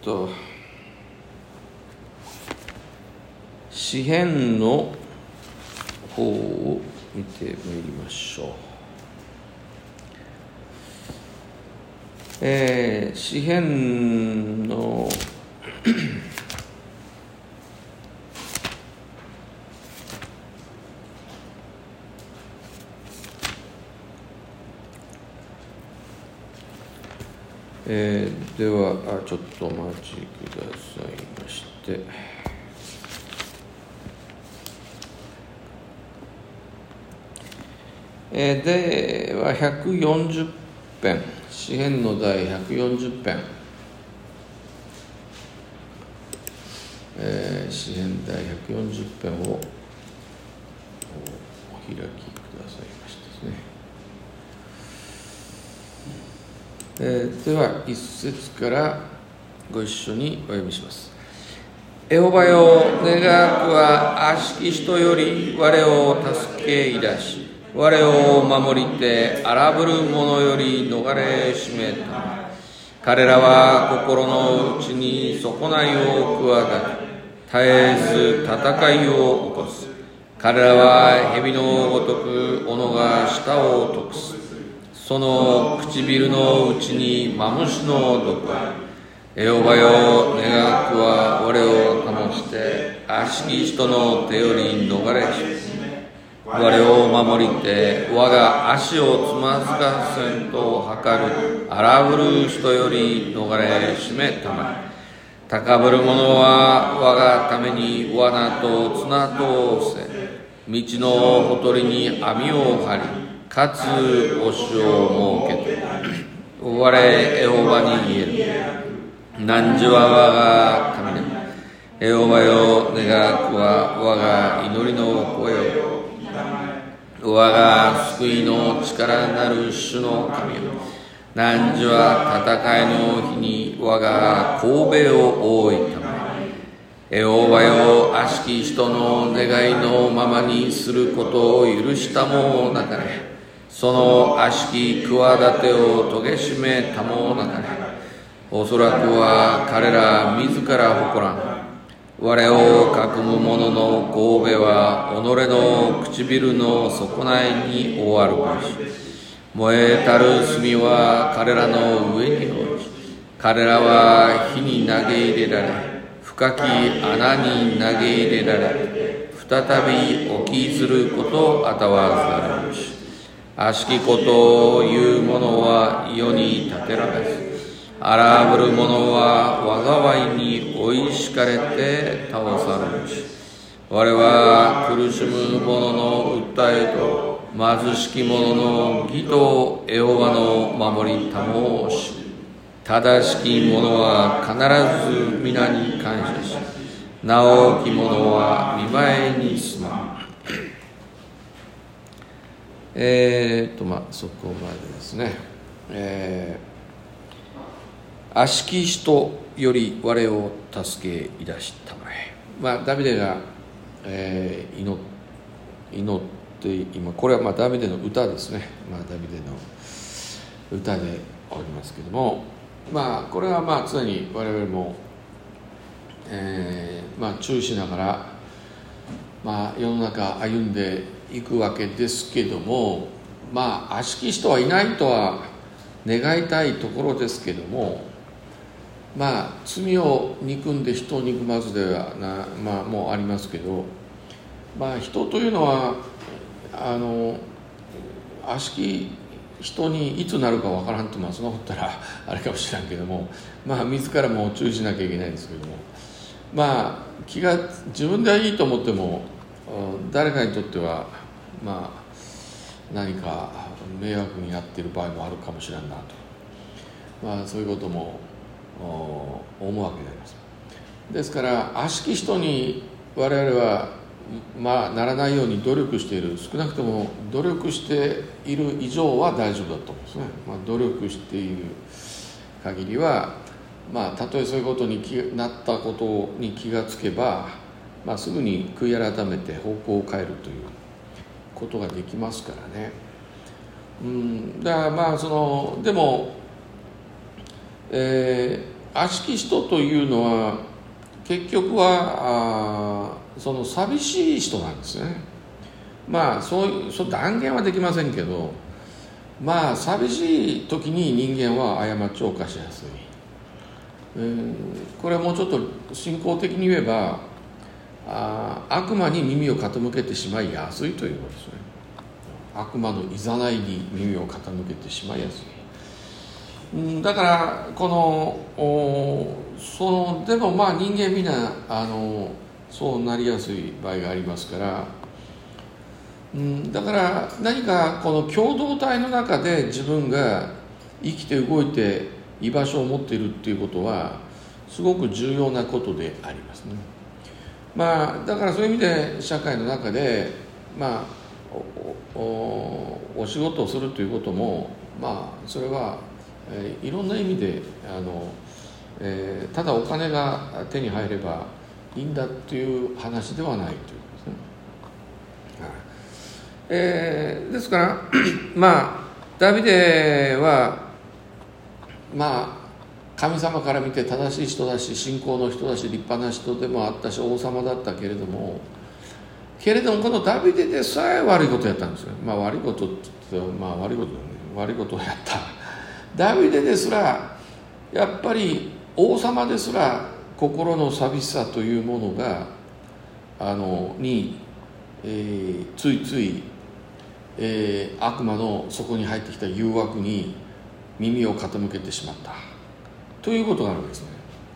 詩編の方を見てみましょう。詩編のではちょっとお待ちくださいまして、では140編、詩編の第140編、詩編第140編をお開きくださいましてですね。では一節からご一緒にお読みします。エホバよ、願わくは悪しき人より我を助けいだし、我を守りて荒ぶる者より逃れしめた。彼らは心の内に損ないを企て、絶えず戦いを起こす。彼らは蛇のごとく斧が舌を溶くす。その唇の内にマムシの毒ある。エホバよ、願わくは我を保して悪しき人の手より逃れし、我を守りて我が足をつまずかせんと図る荒ぶる人より逃れしめたまえ。高ぶる者は我がために罠と綱とをせ、道のほとりに網を張り、かつ押しを設けて、我エホバに言える。汝は我が神で、エホバよ、願わくは我が祈りの声を、我が救いの力なる主の神よ。汝は戦いの日に我が頭を覆いたまえ。エホバよ、悪しき人の願いのままにすることを許したもなかれ。その悪しき企てを遂げしめたもなかれ。おそらくは彼ら自ら誇らん。我を囲む者の頭は己の唇の損ないに終わるべし。燃えたる炭は彼らの上に落ち、彼らは火に投げ入れられ、深き穴に投げ入れられ、再び起きずることあたわざるべし。悪しきことを言う者は世に立てられず、荒ぶる者は災いに追いしかれて倒されるし。我は苦しむ者の訴えと貧しき者の義とエホバの守りたもし、正しき者は必ず皆に感謝し、直き者は見舞いに住まう。そこまでですね。悪しき人より我を助けいだしたまえ。ダビデが、祈って今、これはダビデの歌ですね。ダビデの歌でおりますけども、これは常に我々も、注意しながら、世の中歩んでいくわけですけども、悪しき人はいないとは願いたいところですけども、罪を憎んで人を憎まずではもうありますけど、人というのは悪しき人にいつなるかわからんと、そんなこと言ったらあれかもしれんけども、自らも注意しなきゃいけないんですけども、気が自分ではいいと思っても誰かにとっては何か迷惑になっている場合もあるかもしれんなと、そういうことも思うわけであります。ですから悪しき人に我々はならないように努力している、少なくとも努力している以上は大丈夫だと思うんですね。努力している限りは、たとえそういうことになったことに気がつけば、すぐに悔い改めて方向を変えるということができますからね。だからでも、 悪しき人というのは結局はその寂しい人なんですね。そう断言はできませんけど、寂しい時に人間は過ちを犯しやすい。これはもうちょっと信仰的に言えば悪魔に耳を傾けてしまいやすいということですね。悪魔のいざないに耳を傾けてしまいやすい。だからでも人間みんなそうなりやすい場合がありますから、だから何かこの共同体の中で自分が生きて動いて居場所を持っているっていうことはすごく重要なことでありますね。だからそういう意味で社会の中でお仕事をするということもそれはいろんな意味でただお金が手に入ればいいんだっていう話ではないということですね。ですからダビデは神様から見て正しい人だし信仰の人だし立派な人でもあったし王様だったけれどもこのダビデでさえ悪いことをやったんですよ。悪いことって言って悪いことをやったダビデですらやっぱり王様ですら心の寂しさというものがついつい悪魔の底に入ってきた誘惑に耳を傾けてしまったということがあるわけですね。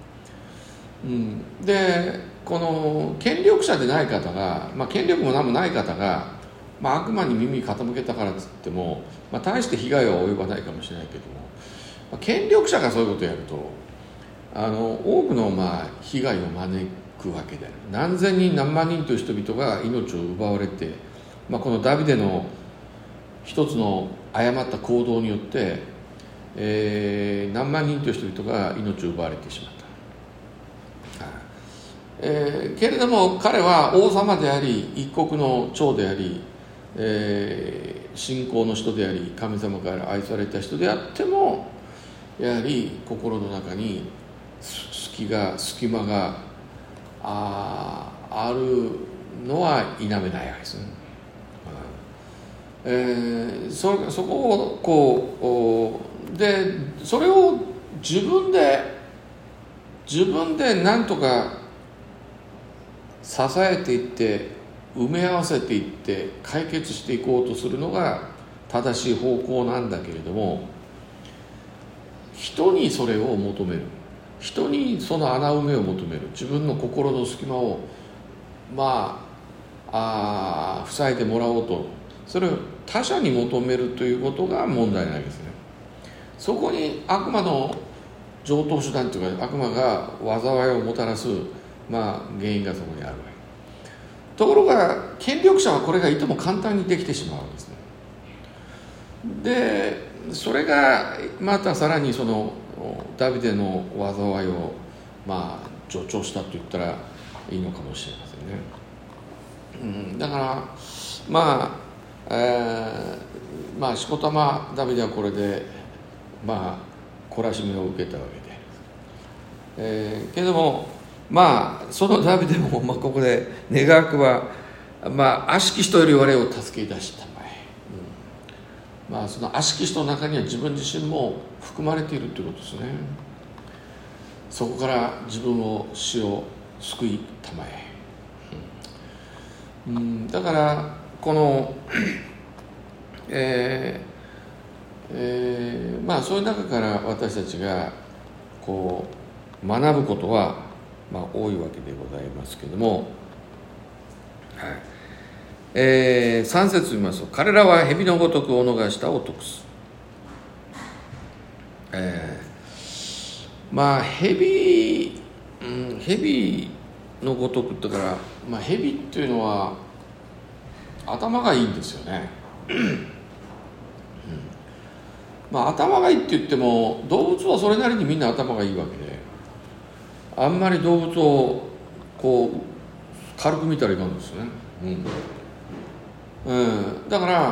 でこの権力者でない方が、権力も何もない方が、悪魔に耳傾けたからといっても、大して被害は及ばないかもしれないけども、権力者がそういうことをやると多くの被害を招くわけである。何千人何万人という人々が命を奪われて、このダビデの一つの誤った行動によって、何万人という人々が命を奪われてしまった。けれども彼は王様であり一国の長であり、信仰の人であり神様から愛された人であってもやはり心の中に隙間があるのは否めないわけですね。そこをでそれを自分で何とか支えていって埋め合わせていって解決していこうとするのが正しい方向なんだけれども、人にそれを求める、人にその穴埋めを求める、自分の心の隙間を塞いでもらおうと、それを他者に求めるということが問題なんですね。そこに悪魔の常套手段というか悪魔が災いをもたらす原因がそこにあるわけ。ところが権力者はこれがいとも簡単にできてしまうんですね。でそれがまたさらにそのダビデの災いを助長したと言ったらいいのかもしれませんね。だからしこたまダビデはこれで懲らしめを受けたわけで、けれどもそのダビデもここで願わくは悪しき人より我を助け出したまえ、その悪しき人の中には自分自身も含まれているということですね。そこから自分を死を救いたまえ、だからこのそういう中から私たちがこう学ぶことは多いわけでございますけれども、3節見ますと、彼らは蛇のごとくお逃したを得す。蛇のごとくってから、蛇っていうのは頭がいいんですよね。頭がいいって言っても動物はそれなりにみんな頭がいいわけで、あんまり動物をこう軽く見たらいかんですね。だから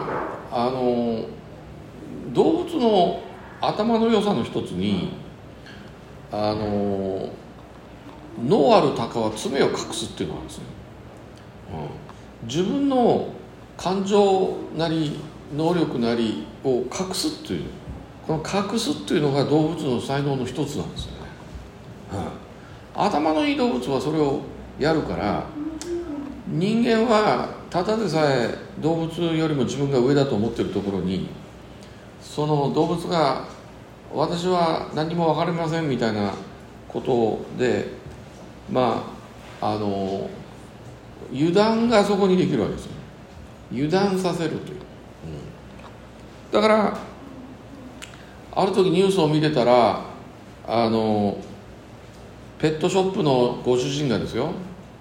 動物の頭の良さの一つに能ある鷹は爪を隠すっていうのがあるんですね、自分の感情なり能力なりを隠すっていう、この隠すっていうのが動物の才能の一つなんですよね、頭のいい動物はそれをやるから、人間はただでさえ動物よりも自分が上だと思っているところに、その動物が私は何も分かりませんみたいなことで、油断がそこにできるわけですよ。油断させるという、だからある時ニュースを見てたら、ペットショップのご主人がですよ、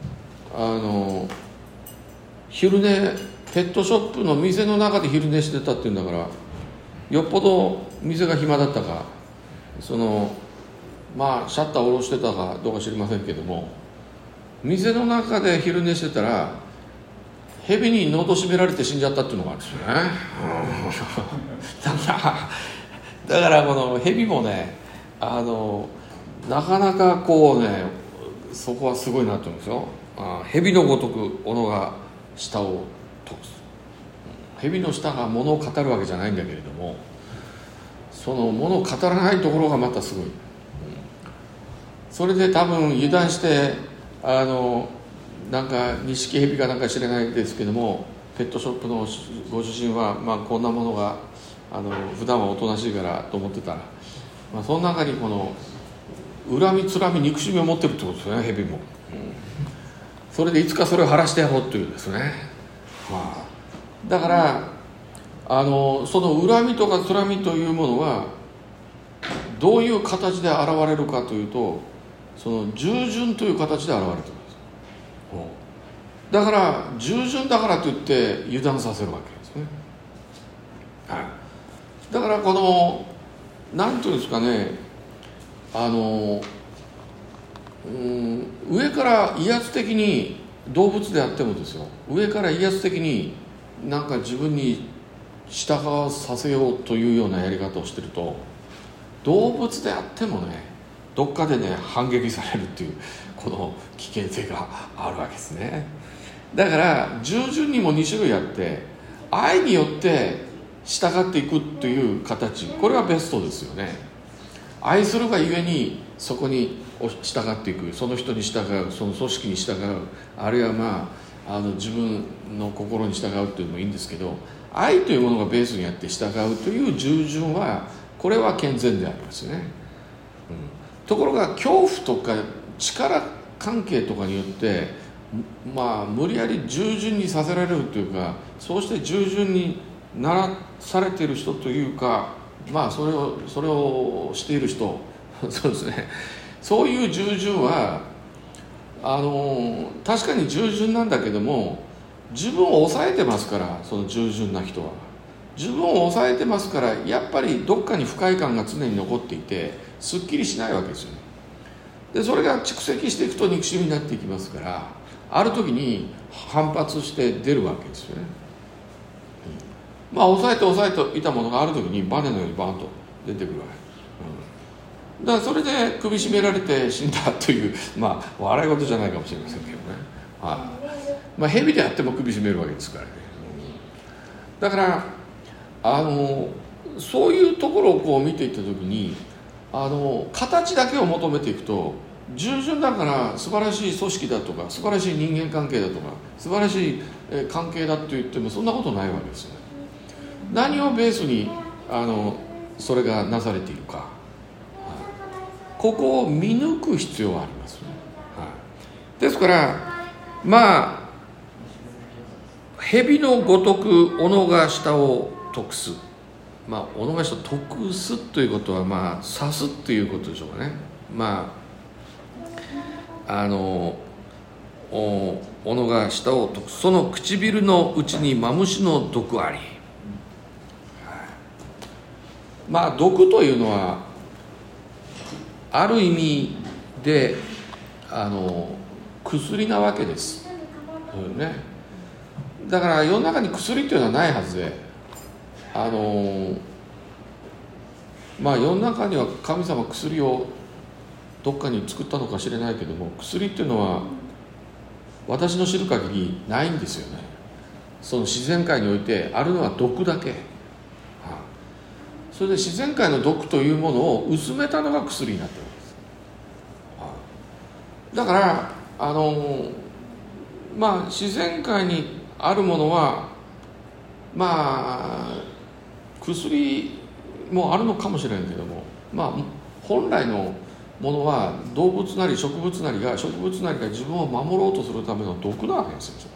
昼寝、ペットショップの店の中で昼寝してたっていうんだから、よっぽど店が暇だったか、シャッター下ろしてたかどうか知りませんけども、店の中で昼寝してたら蛇に喉締められて死んじゃったっていうのがあるんですよね、だからこの蛇もね、なかなかこうね、そこはすごいなと思うんですよ。蛇のごとく斧が舌を研ぐ。蛇の舌が物を語るわけじゃないんだけれども、その物を語らないところがまたすごい、それで多分油断してなんか錦蛇かなんか知れないですけども、ペットショップのご主人は、こんなものが普段はおとなしいからと思ってたら、その中にこの恨みつらみ憎しみを持ってるってことですよね、蛇も、それでいつかそれを晴らしてやろうというですね、だからその恨みとかつらみというものはどういう形で現れるかというと、その従順という形で現れてるんです。だから従順だからといって油断させるわけですね、だからこの何ていうんですかね、上から威圧的に、動物であってもですよ、上から威圧的になんか自分に従わさせようというようなやり方をしてると、動物であってもね、どっかでね反撃されるっていう、この危険性があるわけですね。だから従順にも2種類あって、愛によって従っていくという形、これはベストですよね。愛するがゆえにそこに従っていく、その人に従う、その組織に従う、あるいは自分の心に従うというのもいいんですけど、愛というものがベースにあって従うという従順は、これは健全でありますね、ところが恐怖とか力関係とかによって無理やり従順にさせられるというか、そうして従順にならされている人というか、それをしている人そうですね、そういう従順は確かに従順なんだけども、自分を抑えてますから、その従順な人は自分を抑えてますから、やっぱりどっかに不快感が常に残っていて、すっきりしないわけですよね。でそれが蓄積していくと憎しみになっていきますから、ある時に反発して出るわけですよね、抑えていたものがある時にバネのようにバーンと出てくるわけ、だからそれで首絞められて死んだという、笑い事じゃないかもしれませんけどね、蛇であっても首絞めるわけですからね、だからそういうところをこう見ていった時に、形だけを求めていくと、従順だから素晴らしい組織だとか、素晴らしい人間関係だとか、素晴らしい関係だと言ってもそんなことないわけですよね。何をベースにそれがなされているか、ここを見抜く必要はありますね、ですから蛇のごとく斧が舌を研す、斧が舌を研すということは刺すということでしょうかね。斧が舌を研く、その唇の内にマムシの毒あり。毒というのはある意味で薬なわけです、だから世の中に薬というのはないはずで、世の中には神様薬をどっかに作ったのか知れないけども、薬っていうのは私の知る限りないんですよね。その自然界においてあるのは毒だけ、それで自然界の毒というものを薄めたのが薬になってるんです。だから自然界にあるものは薬もあるのかもしれないけども、本来のものは動物なり植物なりが自分を守ろうとするための毒なわけですよ。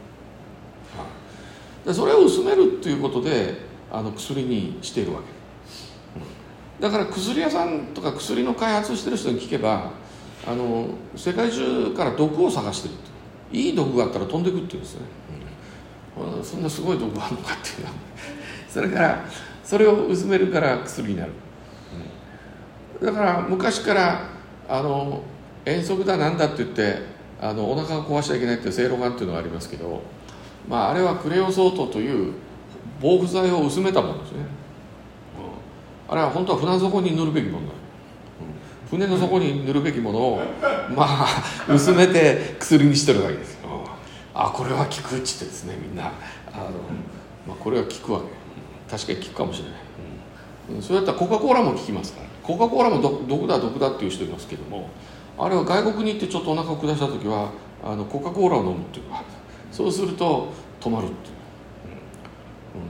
でそれを薄めるっていうことで薬にしているわけ。だから薬屋さんとか薬の開発してる人に聞けば世界中から毒を探してると、いい毒があったら飛んでくっていうんですね、そんなすごい毒があるのかっていうのはそれからそれを薄めるから薬になる、だから昔から遠足だなんだって言ってお腹を壊しちゃいけないっていう正露丸っていうのがありますけど、あれはクレオソートという防腐剤を薄めたものですね、あれは本当は船底に塗るべきものだ、船の底に塗るべきものを薄めて薬にしてるわけですよ。これは効くっちってですね、みんなこれは効くわけ、確かに効くかもしれない、それだったらコカ・コーラも効きますから、コカ・コーラも毒だっていう人いますけども、あれは外国に行ってちょっとお腹を下した時はコカ・コーラを飲むっていうか、そうすると止まるっていう、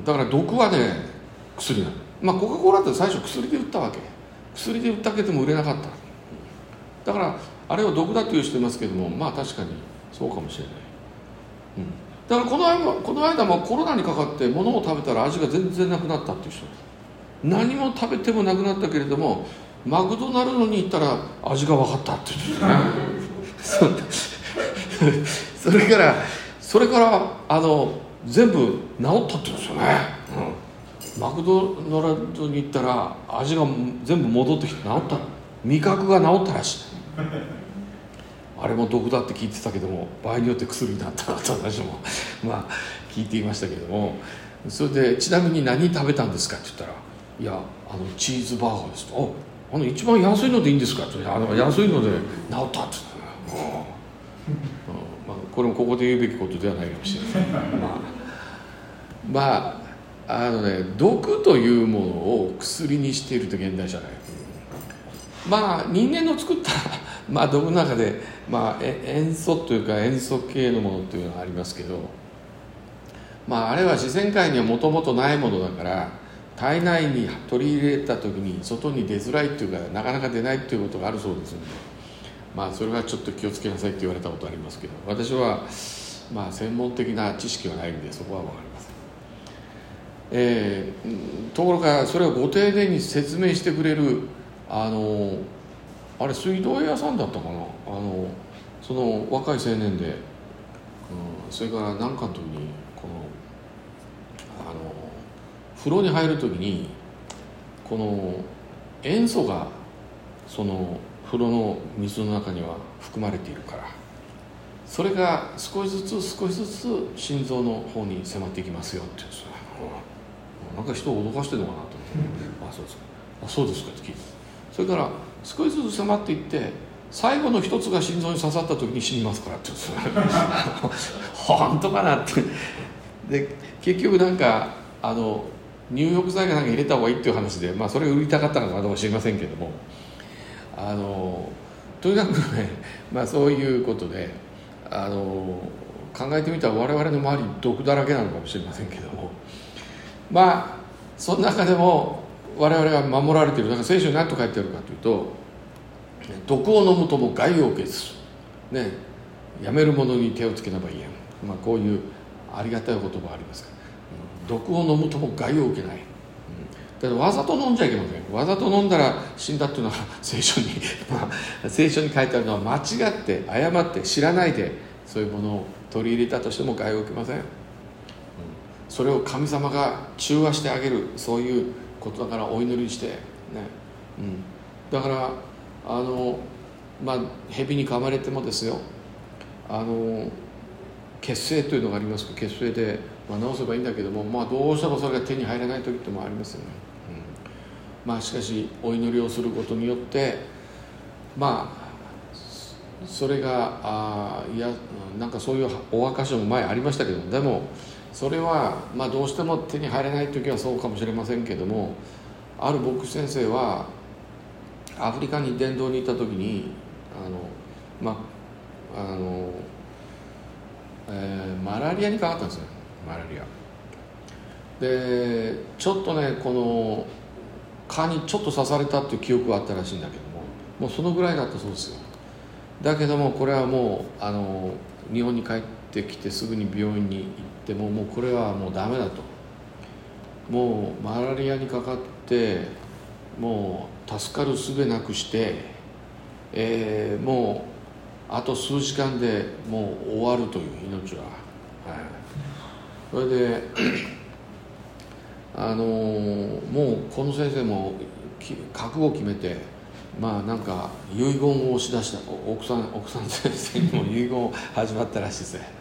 だから毒はね薬なの。コカ・コーラって最初薬で売ったわけ、薬で売ったけども売れなかった、だからあれを毒だという人いますけども、確かにそうかもしれない、だからこの間もコロナにかかって物を食べたら味が全然なくなったっていう人、何も食べてもなくなったけれどもマクドナルドに行ったら味が分かったって言うんですねそれから全部治ったって言うんですよね、マクドナルドに行ったら味が全部戻ってきて治った、味覚が治ったらしいあれも毒だって聞いてたけども場合によって薬になったなと私も聞いていましたけども、それでちなみに何食べたんですかって言ったら、いやチーズバーガーですと、一番安いのでいいんですかって安いので治ったって言ったこれもここで言うべきことではないかもしれない毒というものを薬にしていると現代社会、人間の作った毒の中で、塩素というか塩素系のものというのがありますけど、あれは自然界にはもともとないものだから体内に取り入れた時に外に出づらいっていうかなかなか出ないっていうことがあるそうですので、それはちょっと気をつけなさいって言われたことありますけど、私は専門的な知識はないんでそこは分かりません、ところがそれをご丁寧に説明してくれるあれ水道屋さんだったかな、その若い青年で、それから何かの時に風呂に入る時にこの塩素がその風呂の水の中には含まれているから、それが少しずつ心臓の方に迫っていきますよって言うんですよ、なんか人を脅かしてるのかなと思ってそうですかって聞いて、それから少しずつ迫っていって最後の一つが心臓に刺さった時に死にますからって言うんですよ本当かなってで結局入浴剤が入れた方がいいっていう話で、それを売りたかったのかどうか知りませんけども、とにかくね、そういうことで考えてみたら我々の周り毒だらけなのかもしれませんけども、その中でも我々は守られている。だから聖書に何と書いてあるかというと、毒を飲むとも害を受けする、やめる者に手をつけなばいいやん、こういうありがたい言葉ありますから、毒を飲むとも害を受けない、だからわざと飲んじゃいけません。わざと飲んだら死んだっていうのは聖書に聖書に書いてあるのは間違って誤って知らないでそういうものを取り入れたとしても害を受けません、それを神様が中和してあげる、そういうことだからお祈りしてね、だから蛇に噛まれてもですよ、血清というのがありますけど、血清で、治せばいいんだけども、どうしてもそれが手に入らない時ってもありますよね、しかしお祈りをすることによってまあそれがなんかそういうお証も前ありましたけども、でもそれはどうしても手に入れない時はそうかもしれませんけども、ある牧師先生はアフリカに伝道に行った時にマラリアにかかったんですよ。マラリアでちょっとね、この蚊にちょっと刺されたっていう記憶があったらしいんだけども、もうそのぐらいだったそうですよ。だけどもこれはもう日本に帰ってきてすぐに病院に行っても、もうこれはもうダメだと、もうマラリアにかかってもう助かる術なくして、もうあと数時間でもう終わるという命は、それでもうこの先生も覚悟を決めて、なんか遺言を押し出した。奥さん先生にも遺言始まったらしいですね。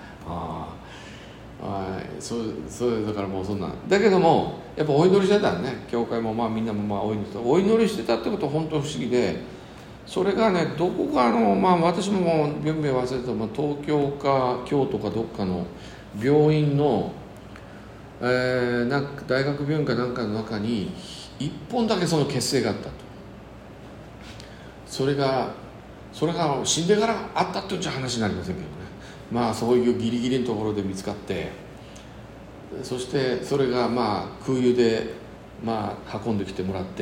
そうだからもうそんなだけども、やっぱお祈りしてたね。教会もみんなもお祈りしてたってことは本当不思議で、それがね、どこか私ももう病名忘れてた、東京か京都かどっかの病院の、なんか大学病院かなんかの中に一本だけその血清があったと。それが死んでからあったっていう話になりませんけどね。そういうギリギリのところで見つかって、そしてそれが空輸で運んできてもらって、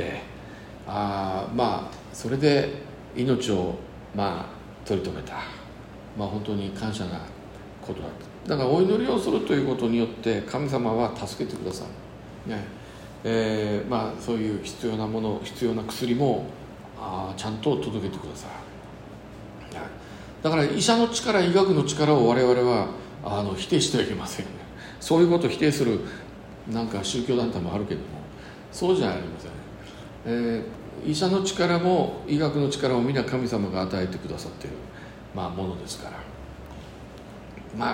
それで命を取り留めた、本当に感謝なことだった。だからお祈りをするということによって神様は助けてくださる、ね。そういう必要なもの、必要な薬もちゃんと届けてください。だから医者の力、医学の力を我々は否定してはいけませんね。そういうことを否定するなんか宗教団体もあるけども、そうじゃありません。医者の力も医学の力も皆神様が与えてくださっているものですから、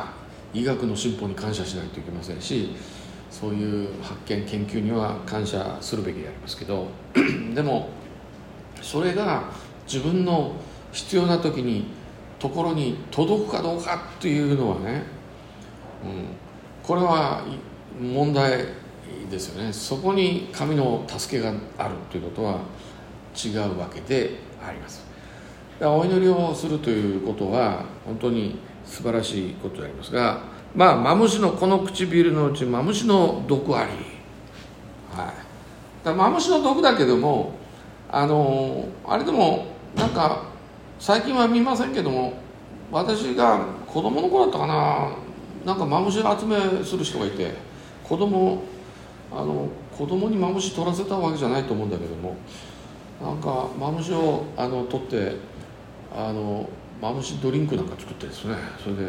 医学の進歩に感謝しないといけませんし、そういう発見研究には感謝するべきでありますけどでもそれが自分の必要な時にところに届くかどうかっていうのはね、これは問題ですよね。そこに神の助けがあるということは違うわけであります。だからお祈りをするということは本当に素晴らしいことでありますが、マムシのこの唇のうちマムシの毒あり、だからマムシの毒だけどもあれでもなんか最近は見ませんけども、私が子供の頃だったかな、なんかマムシ集めする人がいて、子供にマムシ取らせたわけじゃないと思うんだけども、なんかマムシを取ってマムシドリンクなんか作ってですね、それで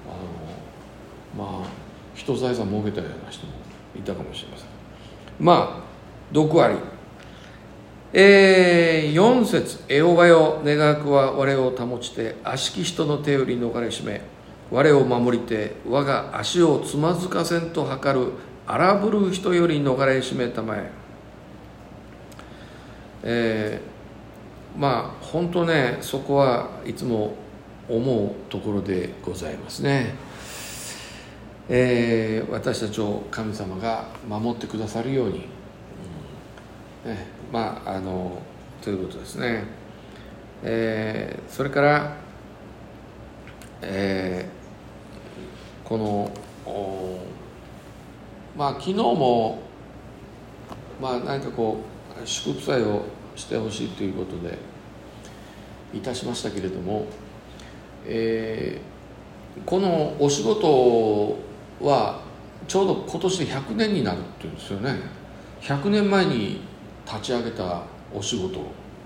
人財産儲けたような人もいたかもしれません。毒あり。4節、エホバよ、願わくは我を保ちて悪しき人の手より逃れしめ、我を守りて我が足をつまずかせんと図る荒ぶる人より逃れしめたまえ。本当ね、そこはいつも思うところでございますね。私たちを神様が守ってくださるように、ということですね。それから、この昨日も何か祝福祭をしてほしいということでいたしましたけれども、このお仕事はちょうど今年で100年になるっていうんですよね。100年前に立ち上げたお仕事、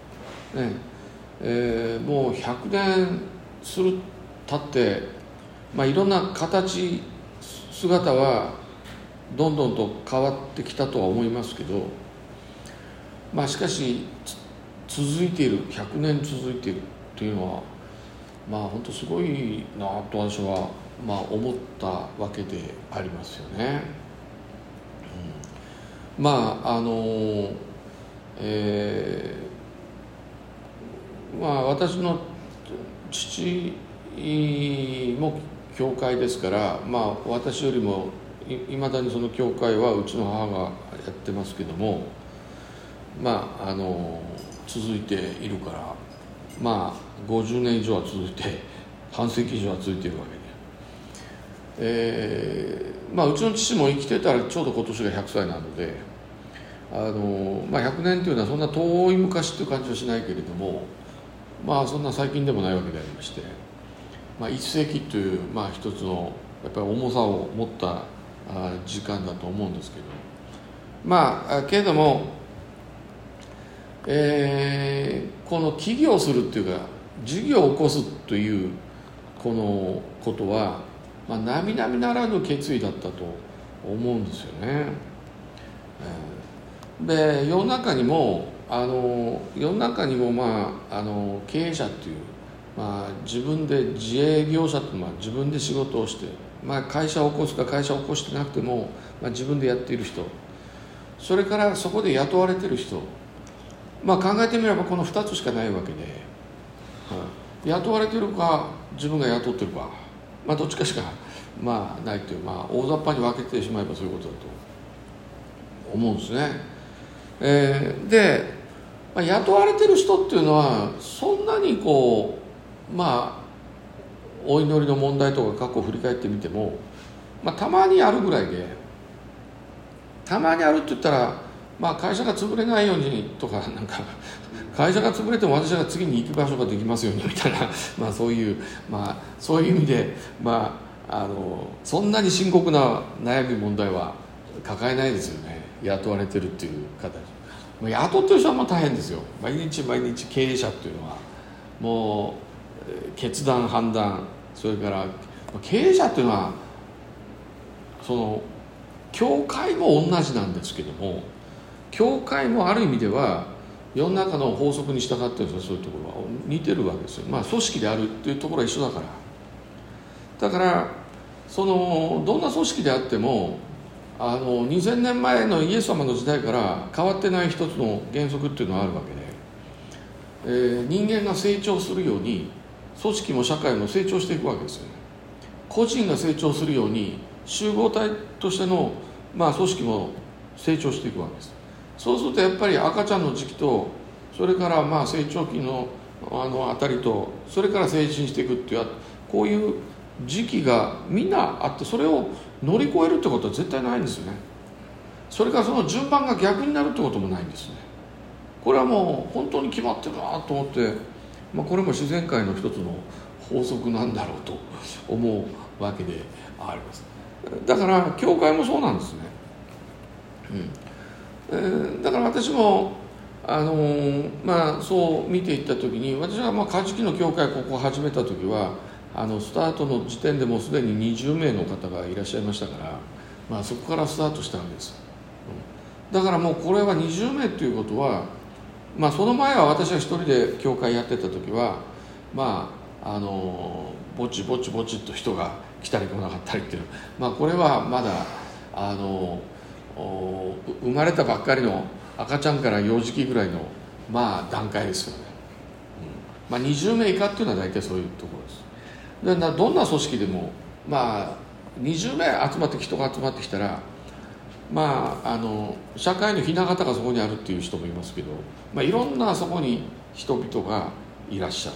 もう100年経って、いろんな形姿はどんどんと変わってきたとは思いますけど、しかし続いている、100年続いているというのは本当すごいなと私は思ったわけでありますよね。 私の父も教会ですから、私よりもいまだにその教会はうちの母がやってますけども、続いているから、50年以上は続いて、半世紀以上は続いているわけで、うちの父も生きてたらちょうど今年が100歳なので、100年というのはそんな遠い昔という感じはしないけれども、そんな最近でもないわけでありまして、1世紀という、一つのやっぱり重さを持った時間だと思うんですけど、けれども、この起業するっていうか事業を起こすというこのことは、並々ならぬ決意だったと思うんですよね。で世の中にも経営者っていう、自分で自営業者というのは自分で仕事をして、会社を起こすか会社を起こしてなくても、自分でやっている人、それからそこで雇われている人、考えてみればこの2つしかないわけで、雇われているか自分が雇っているか、どっちかしかないという、大雑把に分けてしまえばそういうことだと思うんですね。で、雇われてる人っていうのはそんなにお祈りの問題とか過去を振り返ってみても、たまにあるぐらいで、たまにあるって言ったら、会社が潰れないようにとか、会社が潰れても私が次に行く場所ができますようにみたいな、そういう意味で、そんなに深刻な悩み問題は抱えないですよね。雇われてるっていう形、雇ってる人は大変ですよ。毎日毎日経営者っていうのはもう決断判断、それから経営者っていうのはその教会も同じなんですけども、教会もある意味では世の中の法則に従っているんですよ。そういうところは似てるわけですよ。組織であるっていうところは一緒だから。だからどんな組織であっても2000年前のイエス様の時代から変わってない一つの原則っていうのがあるわけで、人間が成長するように組織も社会も成長していくわけですよね。個人が成長するように集合体としての、組織も成長していくわけです。そうするとやっぱり赤ちゃんの時期と、それから成長期のあたりと、それから成人していくっていう、こういう時期がみんなあって、それを乗り越えるってことは絶対ないんですよね。それからその順番が逆になるってこともないんですね。これはもう本当に決まってるなと思って、これも自然界の一つの法則なんだろうと思うわけであります。だから教会もそうなんですね。だから私もそう見ていった時に、私はカジキの教会ここを始めた時はスタートの時点でもうすでに20名の方がいらっしゃいましたから、そこからスタートしたわけです。だからもうこれは20名ということは、その前は私が一人で教会やってた時はぼちぼちと人が来たり来なかったりっていう、これはまだ生まれたばっかりの赤ちゃんから幼児期ぐらいの段階ですよね。20名以下っていうのは大体そういうところです。でどんな組織でも20名人が集まってきたら、社会のひな形がそこにあるっていう人もいますけど、いろんなそこに人々がいらっしゃる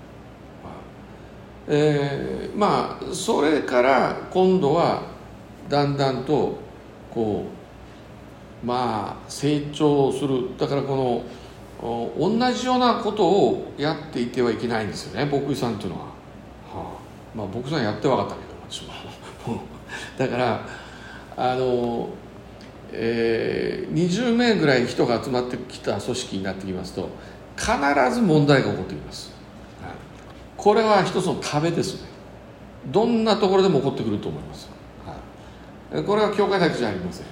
と、それから今度はだんだんと成長する。だからこの同じようなことをやっていてはいけないんですよね、牧師さんっていうのは。牧師さんやって分かったけど私もだから20名ぐらい人が集まってきた組織になってきますと、必ず問題が起こってきます。これは一つの壁ですね。どんなところでも起こってくると思います。これは教会だけじゃありません。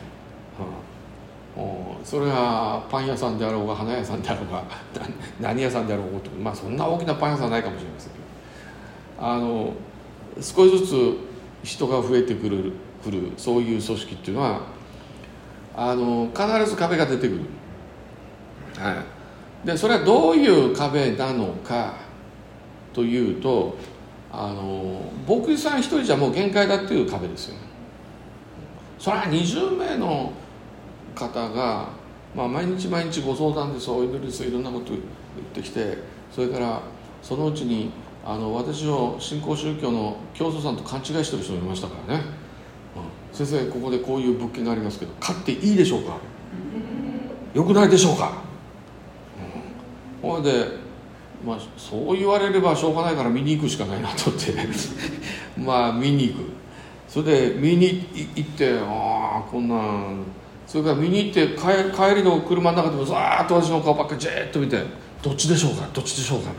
それはパン屋さんであろうが花屋さんであろうが何屋さんであろうが、そんな大きなパン屋さんはないかもしれませんけど、少しずつ人が増えてくるそういう組織っていうのは必ず壁が出てくる。 でそれはどういう壁なのかというと、牧師さん一人じゃもう限界だっていう壁ですよね。それは20名の方が、毎日毎日ご相談です、お祈りです、いろんなこと言ってきて、それからそのうちに私を新興宗教の教祖さんと勘違いしてる人がいましたからね、先生ここでこういう物件がありますけど買っていいでしょうか、よくないでしょうか、ほいで、そう言われればしょうがないから見に行くしかないなと思って見に行く。それで見に行って、こんなんそれから見に行って帰りの車の中でもざーっと私の顔ばっかりじーっと見て、どっちでしょうかどっちでしょうか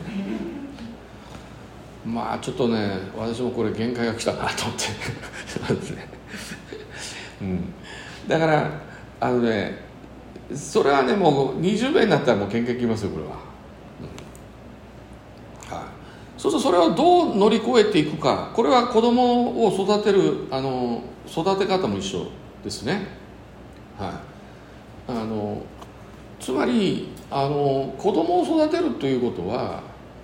みたいな。ちょっとね、私もこれ限界が来たなと思ってそうですね、だからそれはね、もう20名になったらもう限界きますよ、これは。そうするとそれをどう乗り越えていくか、これは子供を育てる育て方も一緒ですね。つまり子供を育てるということは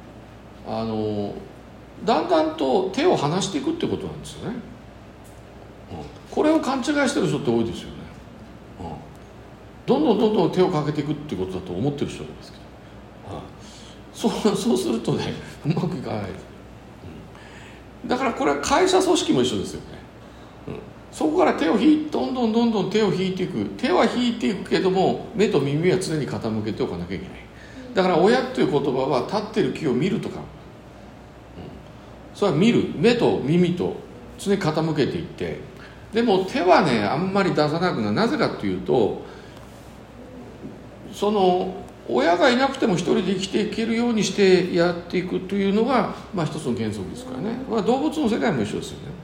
だんだんと手を離していくってことなんですよね。これを勘違いしてる人って多いですよね。どんどん手をかけていくってことだと思ってる人なんですけど、そうするとね、うまくいかない。だからこれは会社組織も一緒ですよね。そこからどんどん手を引いていく。手は引いていくけども、目と耳は常に傾けておかなきゃいけない。だから親という言葉は立ってる木を見るとか、それは見る、目と耳と常に傾けていって、でも手はねあんまり出さなくなる。なぜかというと、その親がいなくても一人で生きていけるようにしてやっていくというのが、一つの原則ですからね。動物の世界も一緒ですよね。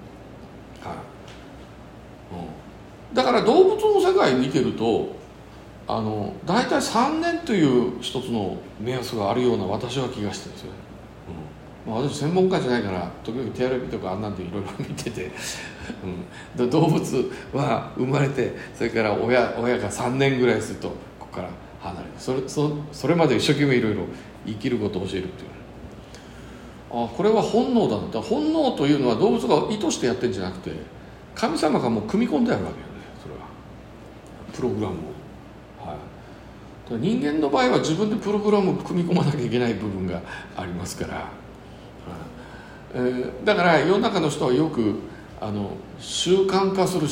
だから動物の世界見てると大体3年という一つの目安があるような私は気がしてるんですよね。私専門家じゃないから時々手洗いとかあんなんでいろいろ見てて、動物は生まれてそれから親が3年ぐらいするとここから離れる。それまで一生懸命いろいろ生きることを教えるっていう。これは本能だった。本能というのは動物が意図してやってるんじゃなくて、神様がもう組み込んであるわけよね。それはプログラムを、人間の場合は自分でプログラムを組み込まなきゃいけない部分がありますから、だから世の中の人はよく習慣化する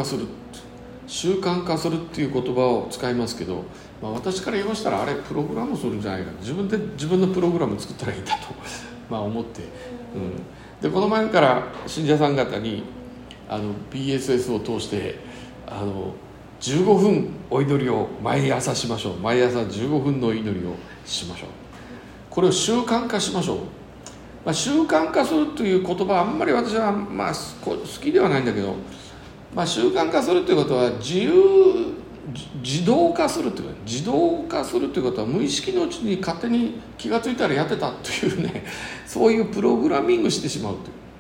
っていう言葉を使いますけど、私から言わしたらあれプログラムするんじゃないか、自分のプログラム作ったらいいんだと思って、でこの前から信者さん方にBSS を通して15分お祈りを毎朝しましょう。毎朝15分のお祈りをしましょう。これを習慣化しましょう。習慣化するという言葉あんまり私は好きではないんだけど、習慣化するということは自動化するということは無意識のうちに勝手に気がついたらやってたというね、そういうプログラミングしてしまう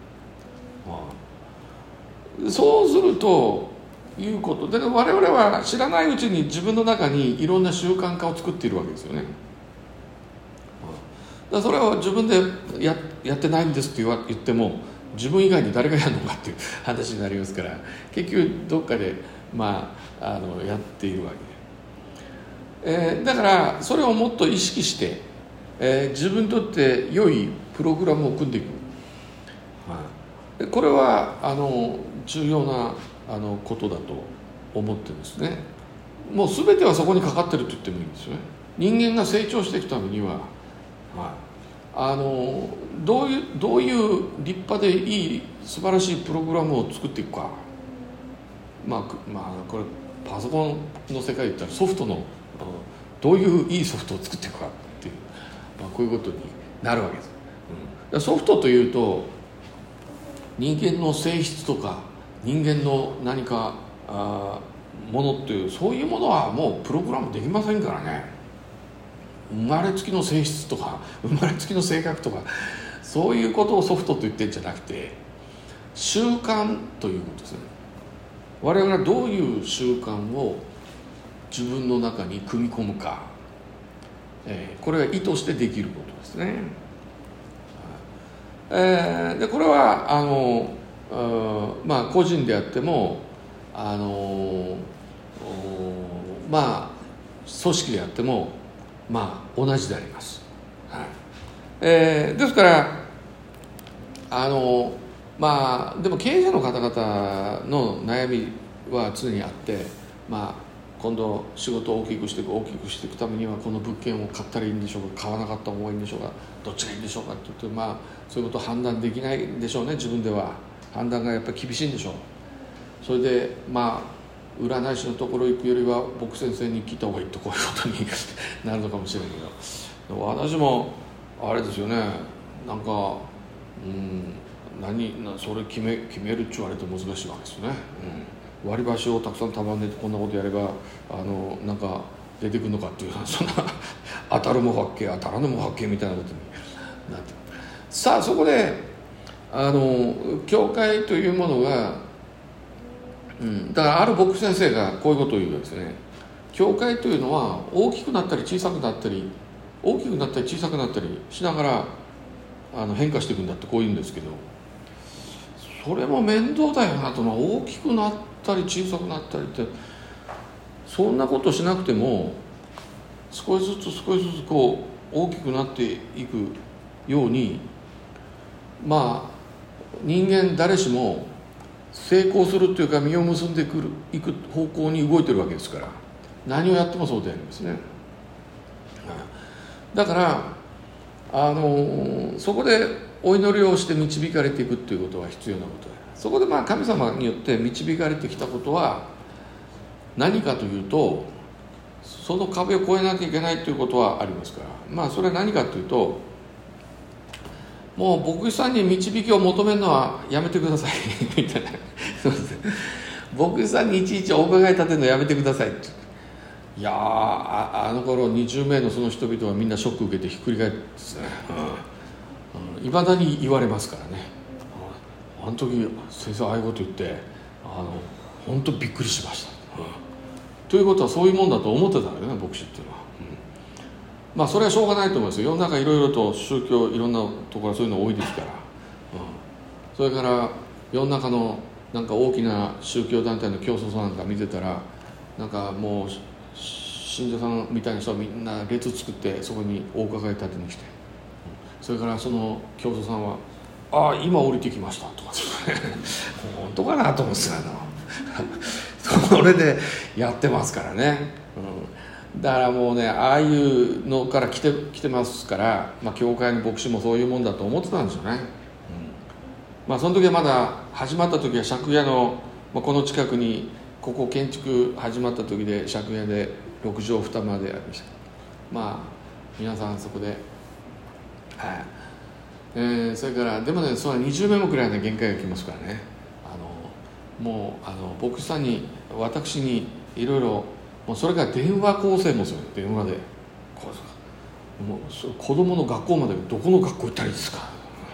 という、そうするということで、我々は知らないうちに自分の中にいろんな習慣化を作っているわけですよね。だそれを自分でやってないんですって言っても、自分以外に誰がやるのかっていう話になりますから、結局どっかでやっているわけで、だからそれをもっと意識して、自分にとって良いプログラムを組んでいく、これは重要なことだと思ってるんですね。もう全てはそこにかかってると言ってもいいんですよね。人間が成長していくためには、どういう立派でいい素晴らしいプログラムを作っていくか、これパソコンの世界で言ったらソフトのどういういいソフトを作っていくかっていう、こういうことになるわけです。ソフトというと人間の性質とか人間の何かものっていう、そういうものはもうプログラムできませんからね。生まれつきの性質とか生まれつきの性格とか、そういうことをソフトと言ってるんじゃなくて、習慣ということですね。我々はどういう習慣を自分の中に組み込むか、 これは意図してできることですね。でこれは個人であっても組織であっても同じであります。ですからでも経営者の方々の悩みは常にあって、今度仕事を大きくしていくためにはこの物件を買ったらいいんでしょうか、買わなかった方がいいんでしょうか、どっちがいいんでしょうかって言って、そういうことを判断できないんでしょうね。自分では判断がやっぱり厳しいんでしょう。それで占い師のところ行くよりは僕先生に聞いた方がいいとこういうことになるのかもしれないけど、私もあれですよね、それ決めるって言われて難しいわけですよね。割り箸をたくさん束ねてこんなことやれば出てくるのかっていう、そんな当たるも八卦当たらぬも八卦みたいなことになって、さあそこで教会というものが、だからある牧師先生がこういうことを言うわけですね。教会というのは大きくなったり小さくなったり大きくなったり小さくなったりしながら変化していくんだってこう言うんですけど、それも面倒だよなと。大きくなったり小さくなったりってそんなことしなくても少しずつこう大きくなっていくように人間誰しも成功するというか実を結んでいく方向に動いてるわけですから、何をやってもそうでありますね。だからそこでお祈りをして導かれていくということは必要なことで、そこで神様によって導かれてきたことは何かというと、その壁を越えなきゃいけないということはありますから、それは何かというと、もう牧師さんに導きを求めるのはやめてくださいみたいなそうですね、牧師さんにいちいちお伺い立てるのやめてくださいって。いやあの頃20名のその人々はみんなショック受けてひっくり返ってですね、いまだに言われますからね。あの時先生ああいうこと言って本当びっくりしました、ということはそういうもんだと思ってたんだよね、牧師っていうのは。それはしょうがないと思いますよ。世の中いろいろと宗教いろんなところそういうの多いですから、それから世の中の大きな宗教団体の教祖さんなんか見てたらもう信者さんみたいな人はみんな列作ってそこにお伺い立てに来て、それからその教祖さんは今降りてきましたとか本当かなと思ってたそれでやってますからね、だからもうねああいうのから来てますから、教会の牧師もそういうもんだと思ってたんですよね。その時はまだ始まった時は借家の、この近くにここ建築始まった時で借家で6畳2間でありました。皆さんそこでそれからでもね、その20名もくらいの限界が来ますからね。もう牧師さんに私にいろいろ、もうそれから電話構成もする。電話でもう子供の学校までどこの学校行ったらいいですか。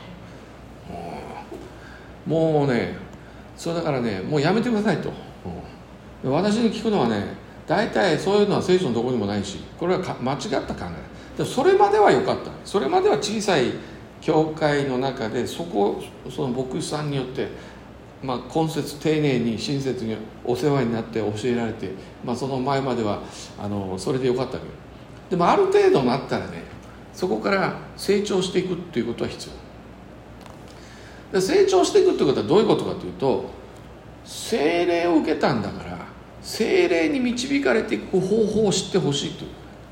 もうねそれだからね、もうやめてくださいと。私に聞くのはね、大体そういうのは聖書のどこにもないし、これは間違った考えで、それまでは良かった。それまでは小さい教会の中でその牧師さんによって今節丁寧に親切にお世話になって教えられて、その前まではそれでよかったわけでも、ある程度になったらね、そこから成長していくっていうことは必要で、成長していくっていうことはどういうことかというと、聖霊を受けたんだから聖霊に導かれていく方法を知ってほしいという。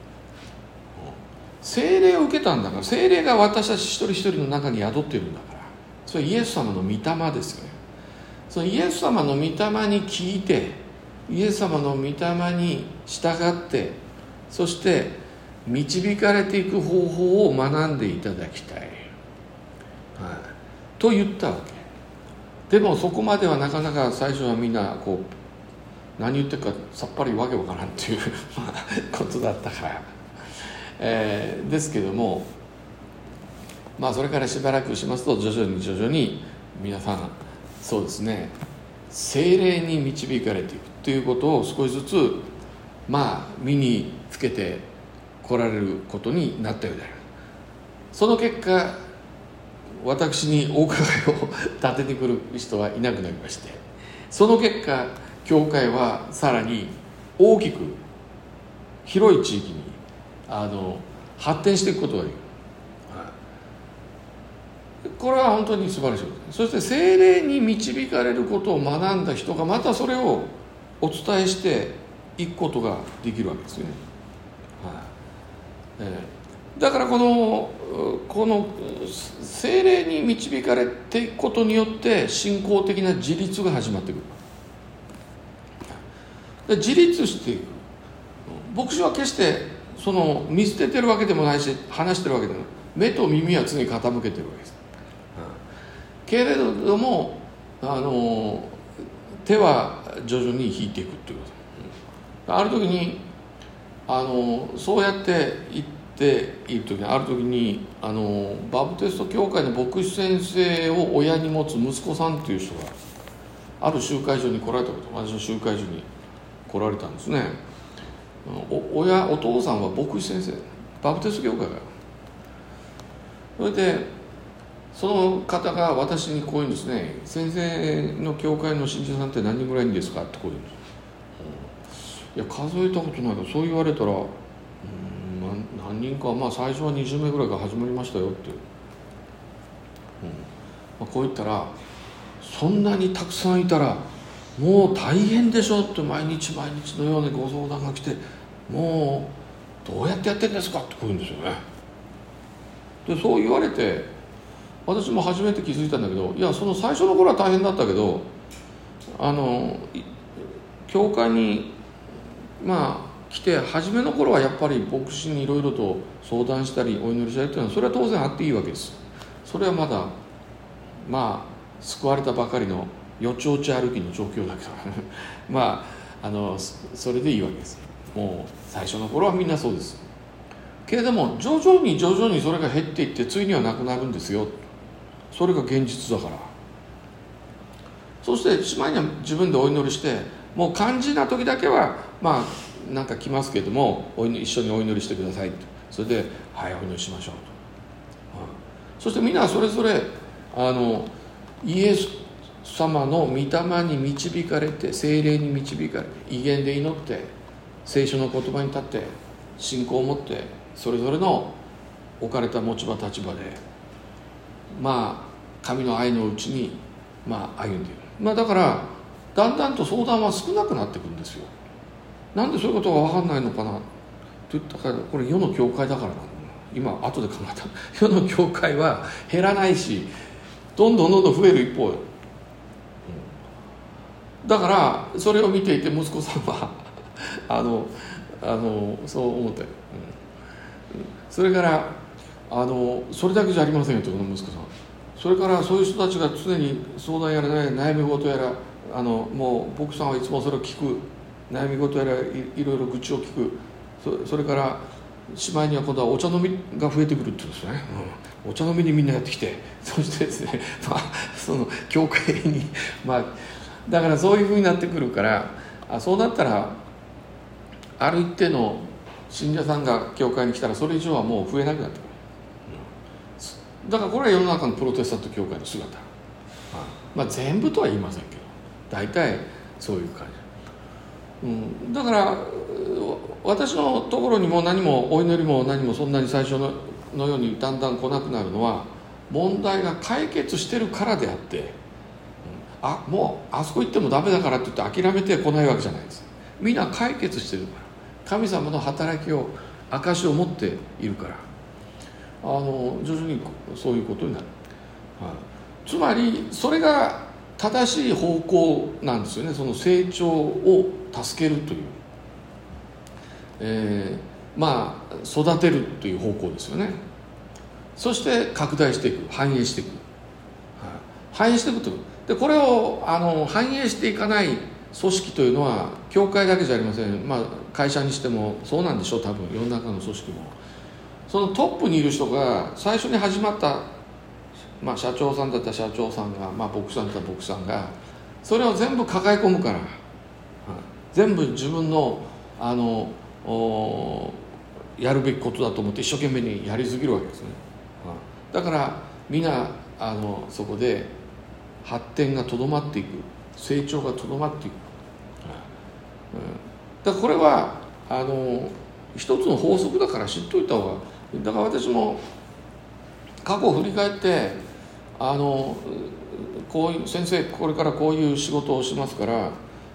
聖霊を受けたんだから、聖霊が私たち一人一人の中に宿っているんだから、それはイエス様の御霊ですよね。そのイエス様の御霊に聞いて、イエス様の御霊に従って、そして導かれていく方法を学んでいただきたい、と言ったわけでも、そこまではなかなか最初はみんな何言ってるかさっぱりわけわからんっていうことだったから、ですけども、それからしばらくしますと徐々に皆さんそうですね、聖霊に導かれていくということを少しずつ身につけて来来られることになったようである。その結果、私にお伺いを立ててくる人はいなくなりまして、その結果教会はさらに大きく広い地域に発展していくことができる。これは本当に素晴らしいことです。そして聖霊に導かれることを学んだ人がまたそれをお伝えしていくことができるわけですね。だからこの聖霊に導かれていくことによって信仰的な自立が始まってくる。自立していく。牧師は決して見捨ててるわけでもないし、話してるわけでもない。目と耳は常に傾けてるわけです。けれども手は徐々に引いていくということ。ある時にそうやって言っている時に、ある時にバプテスト教会の牧師先生を親に持つ息子さんという人がある集会所に来られたこと、私の集会所に来られたんですね。お父さんは牧師先生、バプテスト教会が。それでその方が私にこういうんですね、先生の教会の信者さんって何人ぐらいいるんですかってこういうんです。いや数えたことないけど、そう言われたら何人か、最初は20名ぐらいから始まりましたよって、こう言ったら、そんなにたくさんいたらもう大変でしょって毎日毎日のようにご相談が来て、もうどうやってやってるんですかってこう言うんですよね。でそう言われて私も初めて気づいたんだけど、いやその最初の頃は大変だったけど、教会に来て初めの頃はやっぱり牧師にいろいろと相談したりお祈りしたりっていうのはそれは当然あっていいわけです。それはまだ救われたばかりのよちよち歩きの状況だけどそれでいいわけです。もう最初の頃はみんなそうです。けれども徐々にそれが減っていって、ついにはなくなるんですよ。それが現実だから。そしてしまいには自分でお祈りして、もう肝心な時だけはなんか来ますけれども、一緒にお祈りしてくださいと。それでお祈りしましょうと。そしてみんなそれぞれイエス様の御霊に導かれて、聖霊に導かれて、威厳で祈って聖書の言葉に立って信仰を持って、それぞれの置かれた持ち場立場で神の愛のうちに歩んでいる。だからだんだんと相談は少なくなってくるんですよ。なんでそういうことが分かんないのかなと言ったから、これ世の教会だからな。今後で考えた世の教会は減らないし、どんどん増える一方よ。だからそれを見ていて息子さんはそう思って、それからそれだけじゃありませんよと、この息子さん。それからそういう人たちが常に相談やら悩み事やらもう僕さんはいつもそれを聞く、悩み事やらいろいろ愚痴を聞く。それからしまいには今度はお茶飲みが増えてくるって言うんですね、お茶飲みにみんなやってきて、そしてですねその教会にだからそういうふうになってくるから、そうなったらある一定の信者さんが教会に来たらそれ以上はもう増えなくなってくる。だからこれは世の中のプロテスタント教会の姿、全部とは言いませんけど大体そういう感じ、だから私のところにも何もお祈りも何もそんなに最初のようにだんだん来なくなるのは、問題が解決してるからであって、もうあそこ行ってもダメだからって言って諦めて来ないわけじゃないです。みんな解決してるから、神様の働きを証を持っているから、徐々にそういうことになる、つまりそれが正しい方向なんですよね。その成長を助けるという、育てるという方向ですよね。そして拡大していく、繁栄していく、繁栄していくというで、これを繁栄していかない組織というのは教会だけじゃありません。会社にしてもそうなんでしょう。多分世の中の組織もそのトップにいる人が最初に始まった、社長さんだったら社長さんが、牧師さんだったら牧師さんがそれを全部抱え込むから、全部自分のやるべきことだと思って一生懸命にやりすぎるわけですね。だからみんなそこで発展がとどまっていく、成長がとどまっていく。だからこれは一つの法則だから知っておいた方が。だから私も過去を振り返ってこういう先生これからこういう仕事をしますから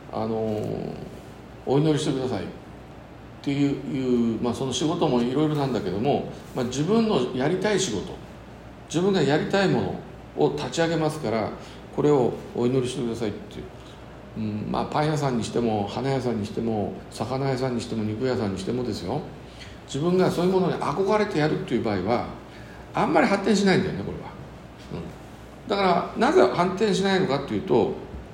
お祈りしてくださいっていう、その仕事もいろいろなんだけども、自分のやりたい仕事、自分がやりたいものを立ち上げますからこれをお祈りしてくださいっていう、パン屋さんにしても花屋さんにしても魚屋さんにしても肉屋さんにしてもですよ、自分がそういうものに憧れてやるっていう場合はあんまり発展しないんだよね、これは。だからなぜ発展しないのかっていうと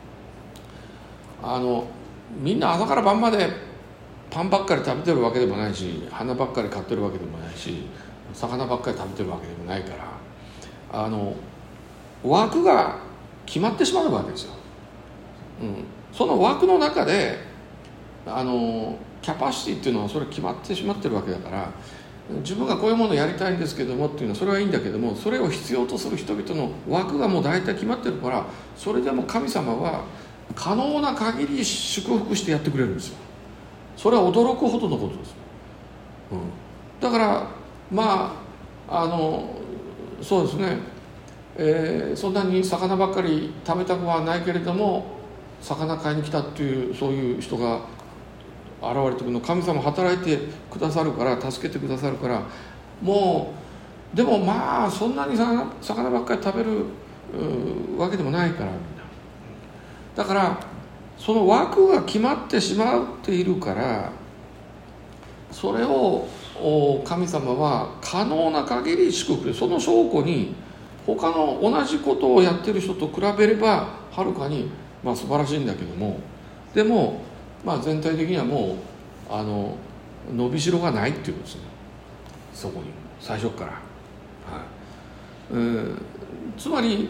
みんな朝から晩までパンばっかり食べてるわけでもないし、花ばっかり買ってるわけでもないし、魚ばっかり食べてるわけでもないから枠が決まってしまうわけですよ。その枠の中でキャパシティっていうのはそれ決まってしまってるわけだから、自分がこういうものをやりたいんですけどもっていうのはそれはいいんだけども、それを必要とする人々の枠がもう大体決まってるから、それでも神様は可能な限り祝福してやってくれるんですよ。それは驚くほどのことです。だからそうですね、そんなに魚ばっかり食べたくはないけれども魚買いに来たっていうそういう人が現れてくるの、神様働いてくださるから、助けてくださるから、もうでもそんなに魚ばっかり食べるわけでもないから、みんなだからその枠が決まってしまっているから、それを神様は可能な限り祝福で、その証拠に他の同じことをやってる人と比べればはるかに素晴らしいんだけども、でも全体的にはもう伸びしろがないっていうことですね、そこに最初から、つまり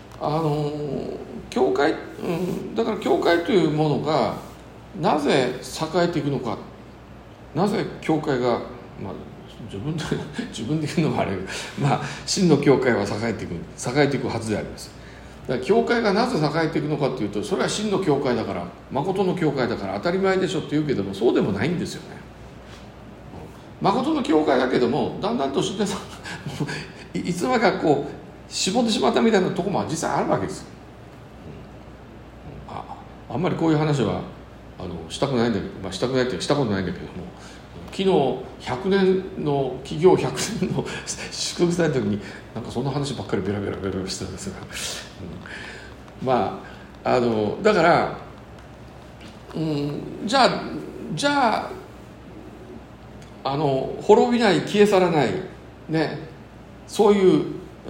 教会、だから教会というものがなぜ栄えていくのか、なぜ教会が、自分で言うのもあれ、真の教会は栄えていくはずであります。だから教会がなぜ栄えていくのかというと、それは真の教会だから、誠の教会だから当たり前でしょって言うけども、そうでもないんですよね。誠の教会だけども、だんだんとしていつまでか絞ってしまったみたいなところも実際あるわけです。あんまりこういう話はしたくないんだけど、したくないってしたことないんだけども、昨日100年の企業100年の祝福祭の時にそんな話ばっかりベラベラしてたんですが、だから、じゃあ滅びない消え去らないね、そういう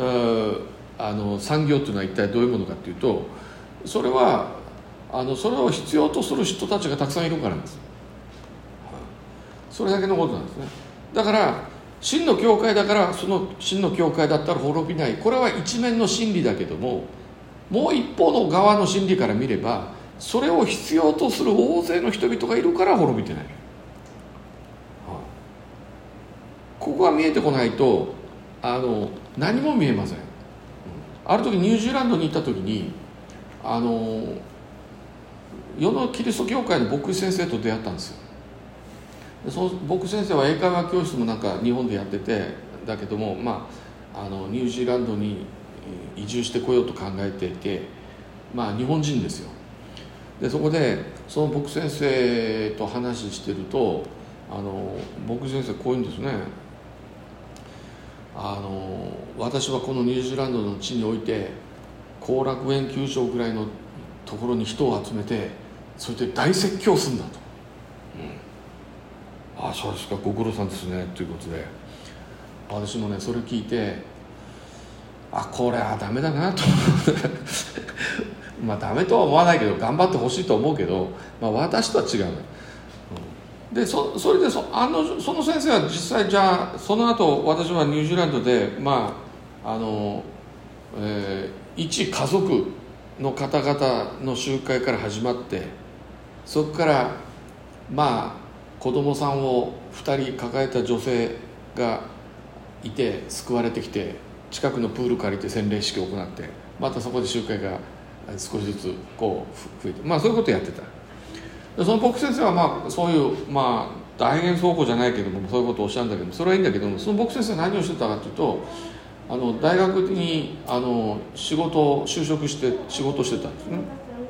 産業というのは一体どういうものかというと、それはそれを必要とする人たちがたくさんいるからなんです。それだけのことなんですね。だから真の教会だから、その真の教会だったら滅びない、これは一面の真理だけども、もう一方の側の真理から見れば、それを必要とする大勢の人々がいるから滅びてない。ここが見えてこないと何も見えません。ある時ニュージーランドに行った時に世のキリスト教会の牧師先生と出会ったんですよ。でその牧師先生は英会話教室も日本でやってて、だけどもニュージーランドに移住してこようと考えていて、日本人ですよ。でそこでその牧師先生と話してると牧師先生こういうんですね。私はこのニュージーランドの地において後楽園球場ぐらいのところに人を集めて、それで大説教するんだと。そうですか、ご苦労さんですねということで、私もねそれ聞いて、これはダメだなとダメとは思わないけど頑張ってほしいと思うけど、私とは違う。でそれでその先生は実際、じゃあその後私はニュージーランドで一家族の方々の集会から始まって、そこから子供さんを2人抱えた女性がいて救われてきて、近くのプール借りて洗礼式を行って、またそこで集会が少しずつこう増えて、そういうことをやってた。その牧師先生はそういう大言壮行じゃないけども、そういうことをおっしゃるんだけども、それはいいんだけども、その牧師先生は何をしてたかというと、大学に就職して仕事をしてたんですね。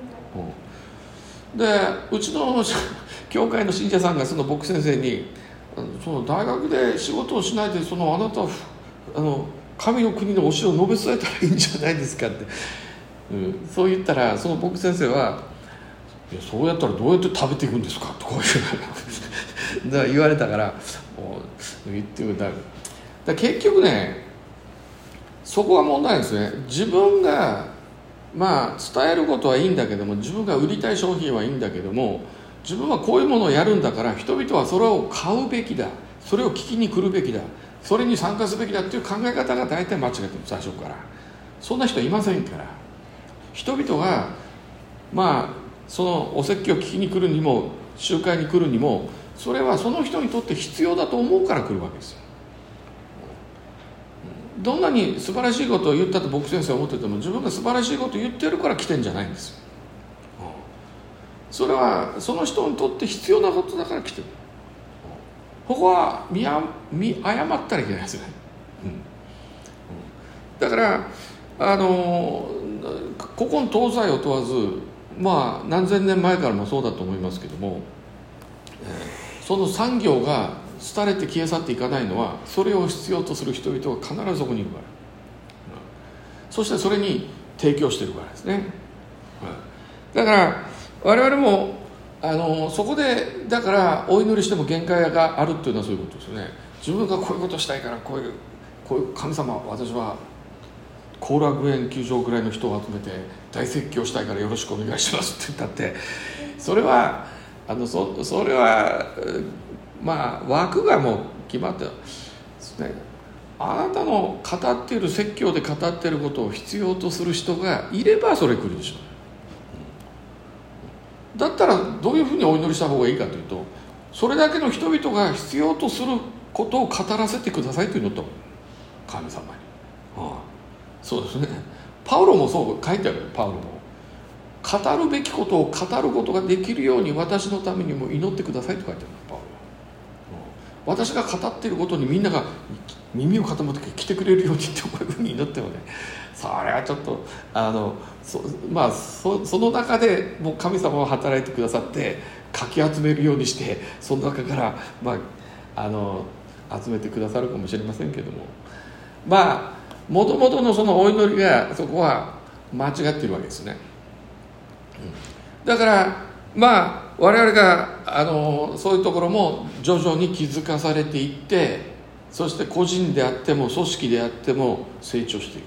でうちの教会の信者さんがその牧師先生に、その大学で仕事をしないであなたは神の国の教えを述べ伝えたらいいんじゃないですかって、そう言ったら、その牧師先生は、いやそうやったらどうやって食べていくんですかとこういうだから言われたから言ってみたい。結局ね、そこが問題ですね。自分が伝えることはいいんだけども、自分が売りたい商品はいいんだけども、自分はこういうものをやるんだから人々はそれを買うべきだ、それを聞きに来るべきだ、それに参加すべきだっていう考え方が大体間違ってる。最初からそんな人いませんから。人々がそのお説教を聞きに来るにも集会に来るにも、それはその人にとって必要だと思うから来るわけですよ。どんなに素晴らしいことを言ったと僕先生は思ってても、自分が素晴らしいことを言ってるから来てんじゃないんですよ。それはその人にとって必要なことだから来てる。ここは見誤ったらいけないですよね。だからここの東西を問わず、何千年前からもそうだと思いますけども、その産業が廃れて消え去っていかないのは、それを必要とする人々が必ずそこにいるから、そしてそれに提供しているからですね。だから我々もそこでだからお祈りしても限界があるっていうのはそういうことですよね。自分がこういうことしたいから、こういう神様、私は後楽園球場ぐらいの人を集めて大説教したいからよろしくお願いしますって言ったって、それはそれは枠がもう決まってですね。あなたの語っている説教で語っていることを必要とする人がいればそれ来るでしょう。だったらどういうふうにお祈りした方がいいかというと、それだけの人々が必要とすることを語らせてくださいというのと、神様に、そうですね。パウロもそう書いてあるよ。パウロも語るべきことを語ることができるように私のためにも祈ってくださいと書いてある。パウロは、私が語っていることにみんなが耳を傾けて来てくれるようにってこういうふうに祈ってもね、それはちょっとその中でもう神様は働いてくださってかき集めるようにして、その中から集めてくださるかもしれませんけども、もともとのそのお祈りがそこは間違っているわけですね。だから我々がそういうところも徐々に気づかされていって、そして個人であっても組織であっても成長していく、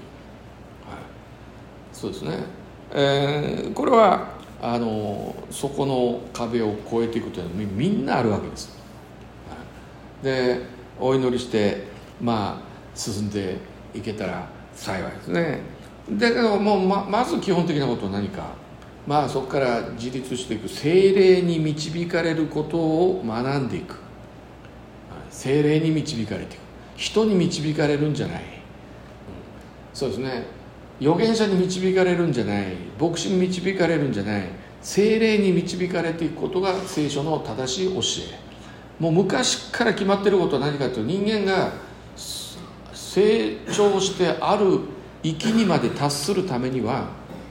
そうですね。これはそこの壁を越えていくというのはみんなあるわけです。でお祈りして進んでいけたら幸いですね。だけどもう まず基本的なことは何か、そこから自立していく、聖霊に導かれることを学んでいく。聖霊に導かれていく、人に導かれるんじゃない、そうですね。預言者に導かれるんじゃない、牧師に導かれるんじゃない、聖霊に導かれていくことが聖書の正しい教え。もう昔から決まっていることは何かというと、人間が成長してある域にまで達するためには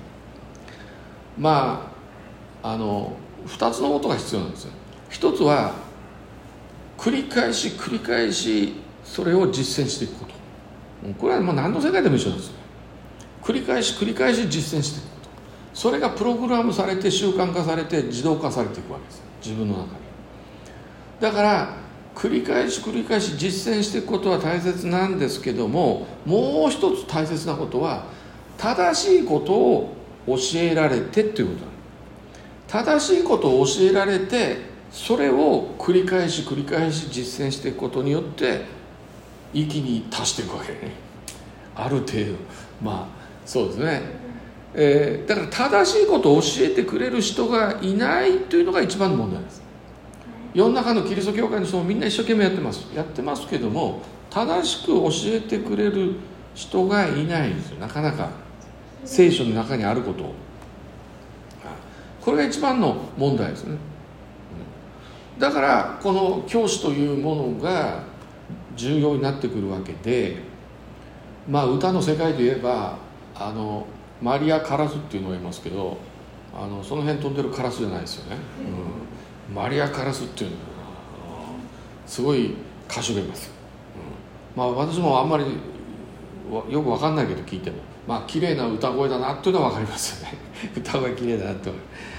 2つのことが必要なんですよ。一つは繰り返しそれを実践していくこと。これはもう何の世界でも一緒です。繰り返し実践していくこと、それがプログラムされて習慣化されて自動化されていくわけです、自分の中に。だから繰り返し実践していくことは大切なんですけども、もう一つ大切なことは正しいことを教えられてっていうことなんです。正しいことを教えられて、それを繰り返し実践していくことによって域に達していくわけね。ある程度そうですね。だから正しいことを教えてくれる人がいないというのが一番の問題です。 世の中のキリスト教会の人もみんな一生懸命やってますけども、正しく教えてくれる人がいないんですよ。なかなか聖書の中にあることを。これが一番の問題ですね。だからこの教師というものが重要になってくるわけで、歌の世界で言えばマリア・カラスっていうのがいますけど、その辺飛んでるカラスじゃないですよね、マリア・カラスっていうのがすごい歌手がいます、私もあんまりよく分かんないけど聞いても綺麗な歌声だなっていうのは分かりますよね歌声綺麗だなって、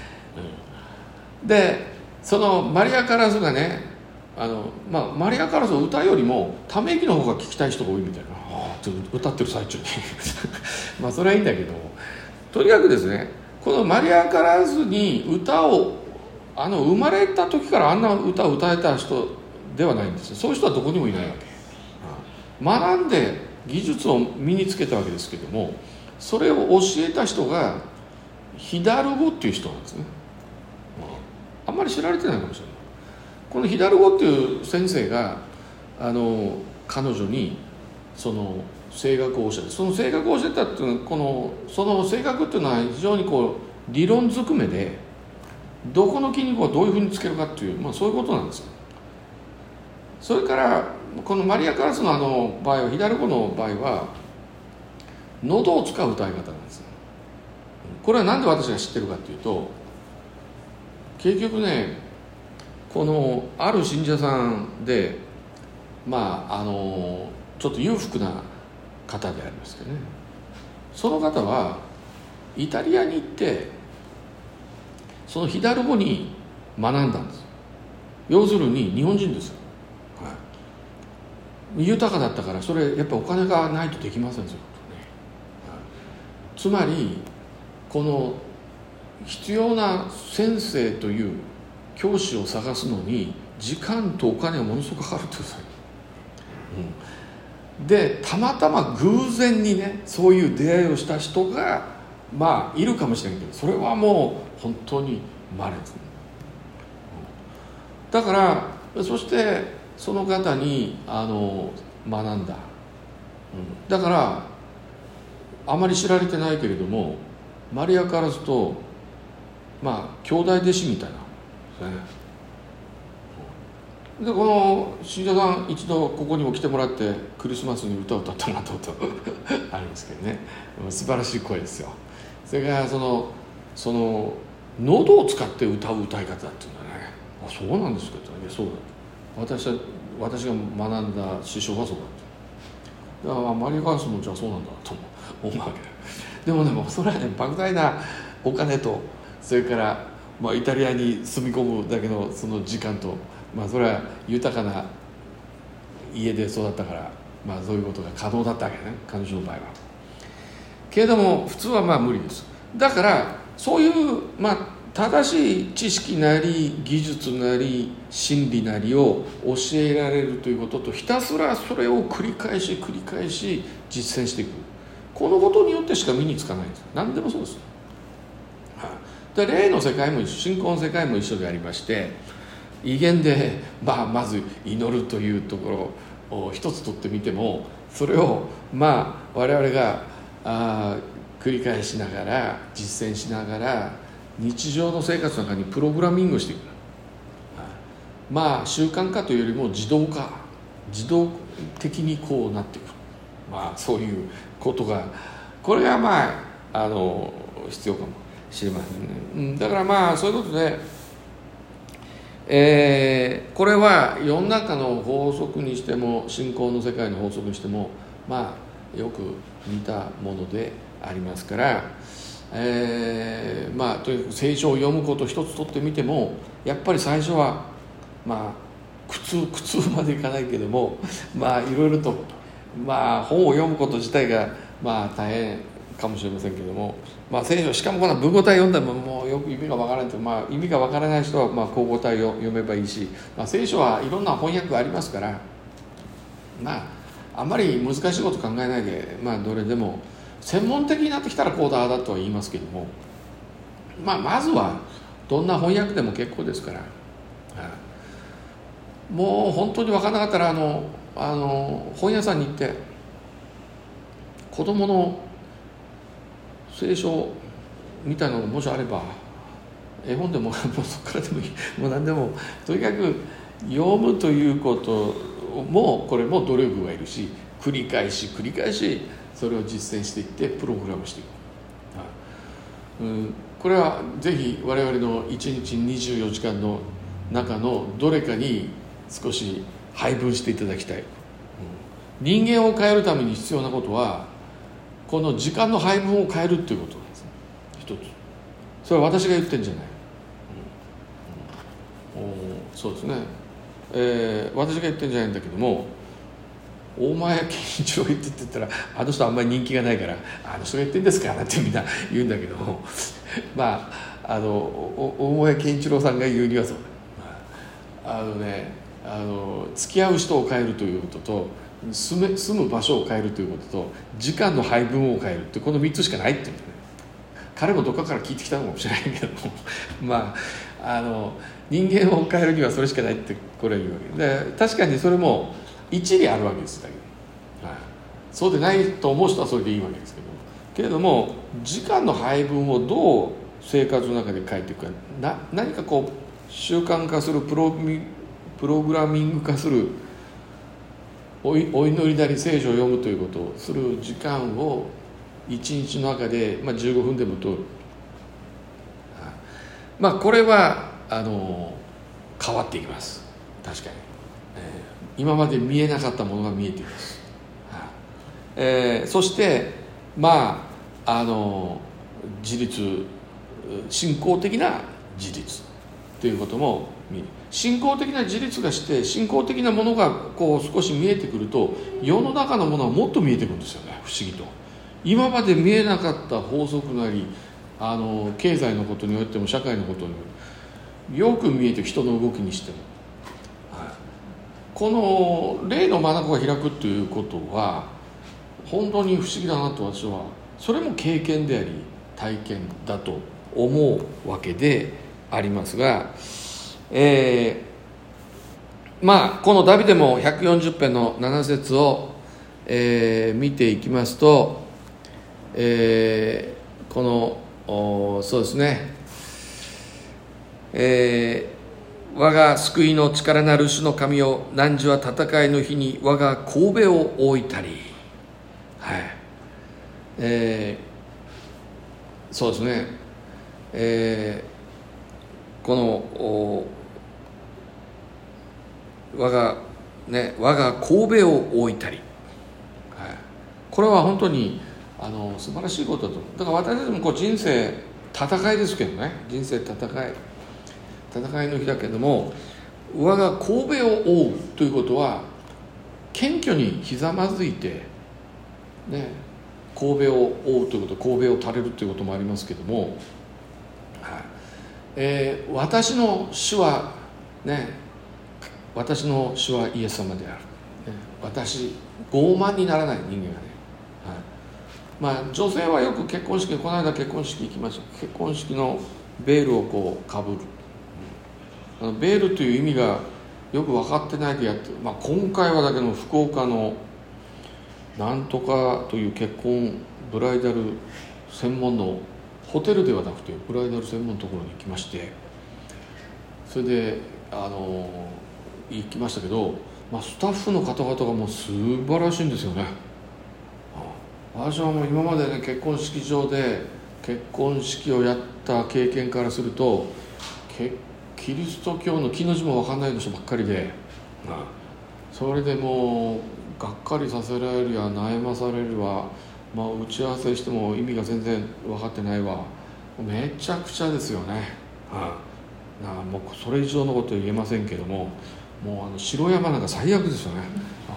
でそのマリア・カラスがねマリア・カラスを歌うよりもため息の方が聞きたい人が多いみたいな、歌ってる最中にそれはいいんだけど、とにかくですね、このマリア・カラスに歌を生まれた時からあんな歌を歌えた人ではないんですよ。そういう人はどこにもいないわけ、学んで技術を身につけたわけですけども、それを教えた人がヒダルゴっていう人なんですね。あんまり知られてないかもしれない。このヒダルゴっていう先生が彼女にその声楽を教えて、その声楽を教えたっていうのはその声楽っていうのは非常に理論ずくめで、どこの筋肉をどういうふうにつけるかっていう、そういうことなんですよ。それからこのマリア・カラスの場合は、ヒダルゴの場合は喉を使う歌い方なんですよ。これは何で私が知ってるかっていうと、結局ね、このある信者さんでちょっと裕福な方でありますけどね、その方はイタリアに行ってそのヒダルゴに学んだんです。要するに日本人ですよ、豊かだったから、それやっぱお金がないとできませんよ、つまりこの必要な先生という教師を探すのに時間とお金がものすごくかかるってことですよ、でたまたま偶然にね、そういう出会いをした人がいるかもしれないけど、それはもう本当に稀ですね。だからそしてその方に学んだ、だからあまり知られてないけれども、マリア・カラスと兄弟弟子みたいなで、この信者さん一度ここにも来てもらってクリスマスに歌を歌ったなとありますけどね、素晴らしい声ですよ。それからその喉を使って歌う歌い方だっていうのはね、そうなんですかって言ったら、そうだ、私が学んだ師匠がそうだと。だからマリア・カラスもじゃあそうなんだと思うわけでもね、それはね、莫大なお金と、それからイタリアに住み込むだけのその時間と、それは豊かな家で育ったから、そういうことが可能だったわけね、彼女の場合は。けれども普通は無理です。だからそういう正しい知識なり技術なり真理なりを教えられるということと、ひたすらそれを繰り返し実践していく、このことによってしか身につかないんです。何でもそうです。で、霊の世界も一緒、信仰の世界も一緒でありまして、威厳で、まず祈るというところを一つ取ってみても、それを我々が繰り返しながら実践しながら日常の生活の中にプログラミングしていく、習慣化というよりも自動的にこうなっていく、そういうことが、これが必要かもしれませんね。だからそういうことで、これは世の中の法則にしても信仰の世界の法則にしてもよく似たものでありますから、とにかく聖書を読むこと一つとってみても、やっぱり最初は苦痛までいかないけども、いろいろと本を読むこと自体が大変かもしれませんけども、聖書、しかもこの文語体読んでももうよく意味がわからないと、意味がわからない人は口語体を読めばいいし、聖書はいろんな翻訳がありますから、あんまり難しいこと考えないで、どれでも専門的になってきたらこうだとは言いますけども、まずはどんな翻訳でも結構ですから、 もう本当に分からなかったら本屋さんに行って子供の聖書みたいなのがもしあれば、絵本でももうそこからでもいい、もう何でも、とにかく読むということも、これも努力がいるし、繰り返しそれを実践していってプログラムしていく、これはぜひ我々の1日24時間の中のどれかに少し配分していただきたい。人間を変えるために必要なことはこの時間の配分を変えるっていうことなんです。一つ、それは私が言ってんじゃない、そうですね、私が言ってんじゃないんだけども、大前健一郎が言ってって言ったら、あの人あんまり人気がないからあの人が言ってんですかなんてみんな言うんだけどもまあ大前健一郎さんが言うにはそう、付き合う人を変えるということと住む場所を変えるということと時間の配分を変えるって、この3つしかないっていうんだね。彼もどっかから聞いてきたのかもしれないけどもまあ人間を変えるにはそれしかないってこれは言うわけで、確かにそれも一理あるわけです。だけど、そうでないと思う人はそれでいいわけですけれども、時間の配分をどう生活の中で変えていくか、何かこう習慣化するプログラミング化する、お祈りなり聖書を読むということをする時間を一日の中で、15分でも取る、これは変わっていきます。確かに、今まで見えなかったものが見えています、そして自立、信仰的な自立ということも信仰的な自立がして信仰的なものがこう少し見えてくると、世の中のものはもっと見えてくるんですよね。不思議と今まで見えなかった法則なり経済のことにおいても社会のことによく見えて、人の動きにしても、この霊の眼が開くということは本当に不思議だなと私は、それも経験であり体験だと思うわけでありますが、このダビデも140編の7節を、見ていきますと、このそうですね、我が救いの力なる主の神よ、汝は戦いの日に我が頭を覆いたり、そうですね、この我が頭を覆いたり、これは本当に素晴らしいことだと。だから私たちも人生戦いですけどね、人生戦いの日だけども、我が頭を覆うということは謙虚にひざまずいてね、頭を覆うということ、頭を垂れるということもありますけども、私の主はイエス様である、私傲慢にならない人間がね、女性はよく結婚式、この間結婚式行きました。結婚式のベールをこうかぶる、ベールという意味がよく分かってないでやって、今回はだけど福岡のなんとかという結婚ブライダル専門のホテルではなくてブライダル専門のところに行きまして、それで行きましたけど、スタッフの方々がもう素晴らしいんですよね。私はもう今までね、結婚式場で結婚式をやった経験からすると、キリスト教の木の字も分かんない人ばっかりで、それでもうがっかりさせられるや悩まされるわ、打ち合わせしても意味が全然分かってないわ、めちゃくちゃですよね。もうそれ以上のことは言えませんけども、もう城山なんか最悪ですよね。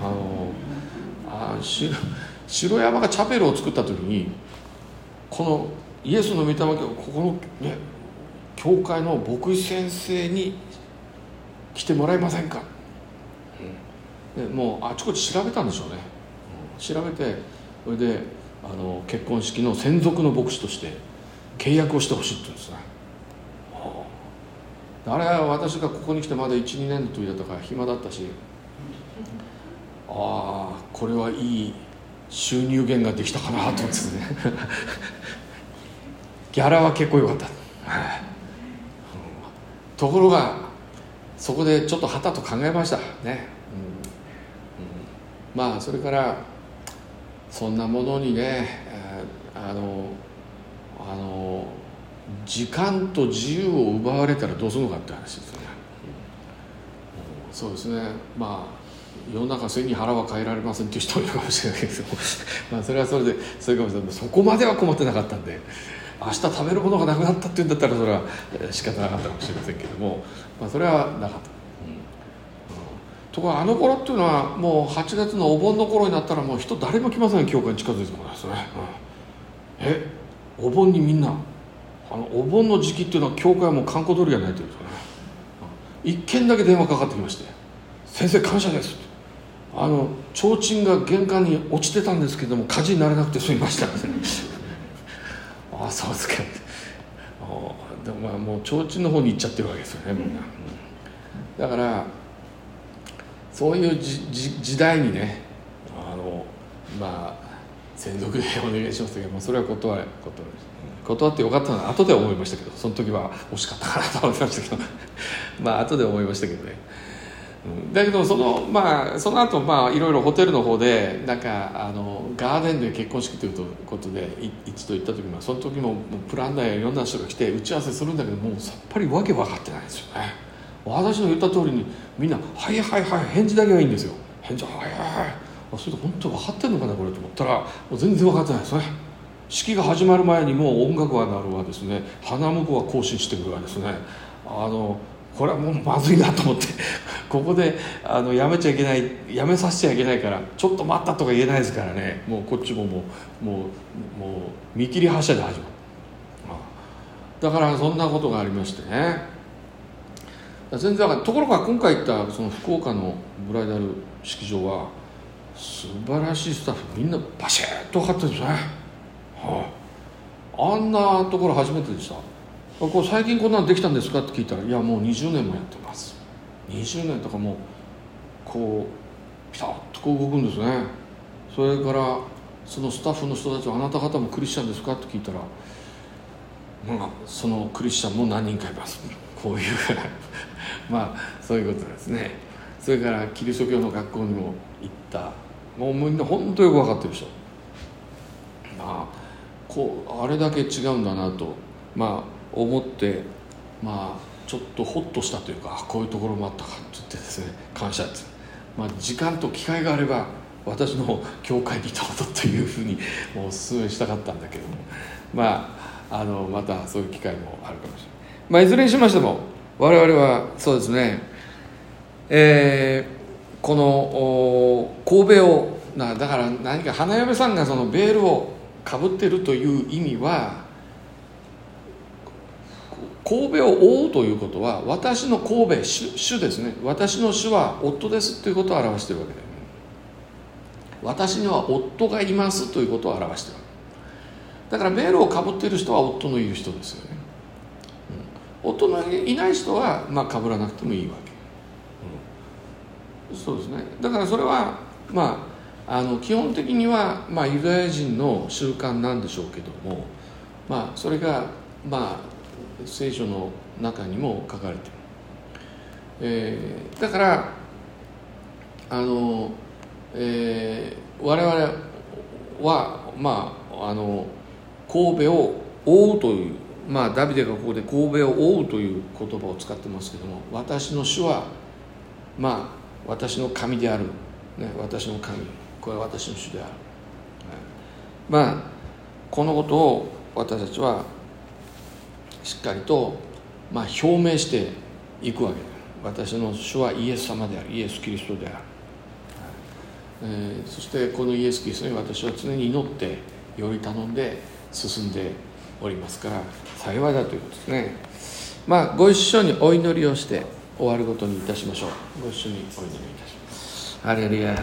城山がチャペルを作った時に、このイエスの御霊教、ここのね教会の牧師先生に来てもらえませんか、でもうあちこち調べたんでしょうね、調べて、それで結婚式の専属の牧師として契約をしてほしいって言うんですね。 あれは私がここに来てまだ 1,2 年の時だったから暇だったし、これはいい収入源ができたかなと思ってですねギャラは結構良かった、ところがそこでちょっとはたと考えましたね、まあそれからそんなものにね、時間と自由を奪われたらどうするのかって話ですよね、そうですね。まあ世の中背に腹は変えられませんっていう人もいるかもしれないけどまあそれはそれでそれかもしれない。そこまでは困ってなかったんで、明日食べるものがなくなったっていうんだったらそれは仕方なかったかもしれませんけども、まあそれはなかった、ところがあの頃っていうのはもう8月のお盆の頃になったらもう人誰も来ません。教会に近づいてこないですね、お盆にみんなお盆の時期っていうのは教会はもう閑古鳥が鳴いてるんですよね、一件だけ電話かかってきまして、先生感謝ですって、提灯が玄関に落ちてたんですけども火事にならなくて済みましたそうですかでもまあもう提灯の方に行っちゃってるわけですよねみんな、だからそういう時代にねまあ専属でお願いしますけども、それは断ってよかったな後で思いましたけど、その時は惜しかったかなと思いましたけどまあ後で思いましたけどね、だけどその後いろいろホテルの方でなんかガーデンで結婚式ということで一度行った時も、その時もプランナーやいろんな人が来て打ち合わせするんだけど、もうさっぱりわけ分かってないんですよね。私の言った通りにみんなはいはいはい返事だけはいいんですよ。返事はいはいはい、それで本当分かってんのかなこれと思ったら、もう全然分かってないですね。式が始まる前にもう音楽は鳴るわですね、花婿は行進してくるわですね、これはもうまずいなと思ってここでやめちゃいけない、やめさせちゃいけないからちょっと待ったとか言えないですからね、もうこっちももう見切り発車で始まる。だからそんなことがありましてね、全然ところが今回行ったその福岡のブライダル式場は素晴らしいスタッフみんなバシッと分かってるんですね、あんなところ初めてでした。最近こんなのできたんですかって聞いたら、いやもう20年もやってます。20年とかもこうピタッとこう動くんですね。それからそのスタッフの人たちはあなた方もクリスチャンですかって聞いたら、そのクリスチャンも何人かいます、こういうそういうことですね。それからキリスト教の学校にも行った、もうみんな本当によく分かってる人、あれだけ違うんだなと思って、ちょっとホッとしたというか、こういうところもあったかと言ってですね、感謝です。時間と機会があれば私の教会にどうぞというふうにもうお勧めしたかったんだけども、またそういう機会もあるかもしれない。いずれにしましても我々はそうですね、この神戸をだから何か花嫁さんがそのベールをかぶっているという意味は、神戸を覆うということは私の神戸主ですね、私の主は夫ですということを表しているわけで、私には夫がいますということを表している。だからベールをかぶっている人は夫のいる人ですよね、夫のいない人はかぶらなくてもいいわけ、そうですね。だからそれは基本的にはユダヤ人の習慣なんでしょうけども、それが聖書の中にも書かれている、だから我々は神戸を覆うという、ダビデがここで神戸を覆うという言葉を使ってますけども、私の主は私の神である、私の神、これは私の主である、このことを私たちはしっかりと表明していくわけです。私の主はイエス様である、イエス・キリストである、そしてこのイエス・キリストに私は常に祈ってより頼んで進んでおりますから幸いだということですね。ご一緒にお祈りをして終わることにいたしましょう。ご一緒にお祈りいたします。ハレルヤ。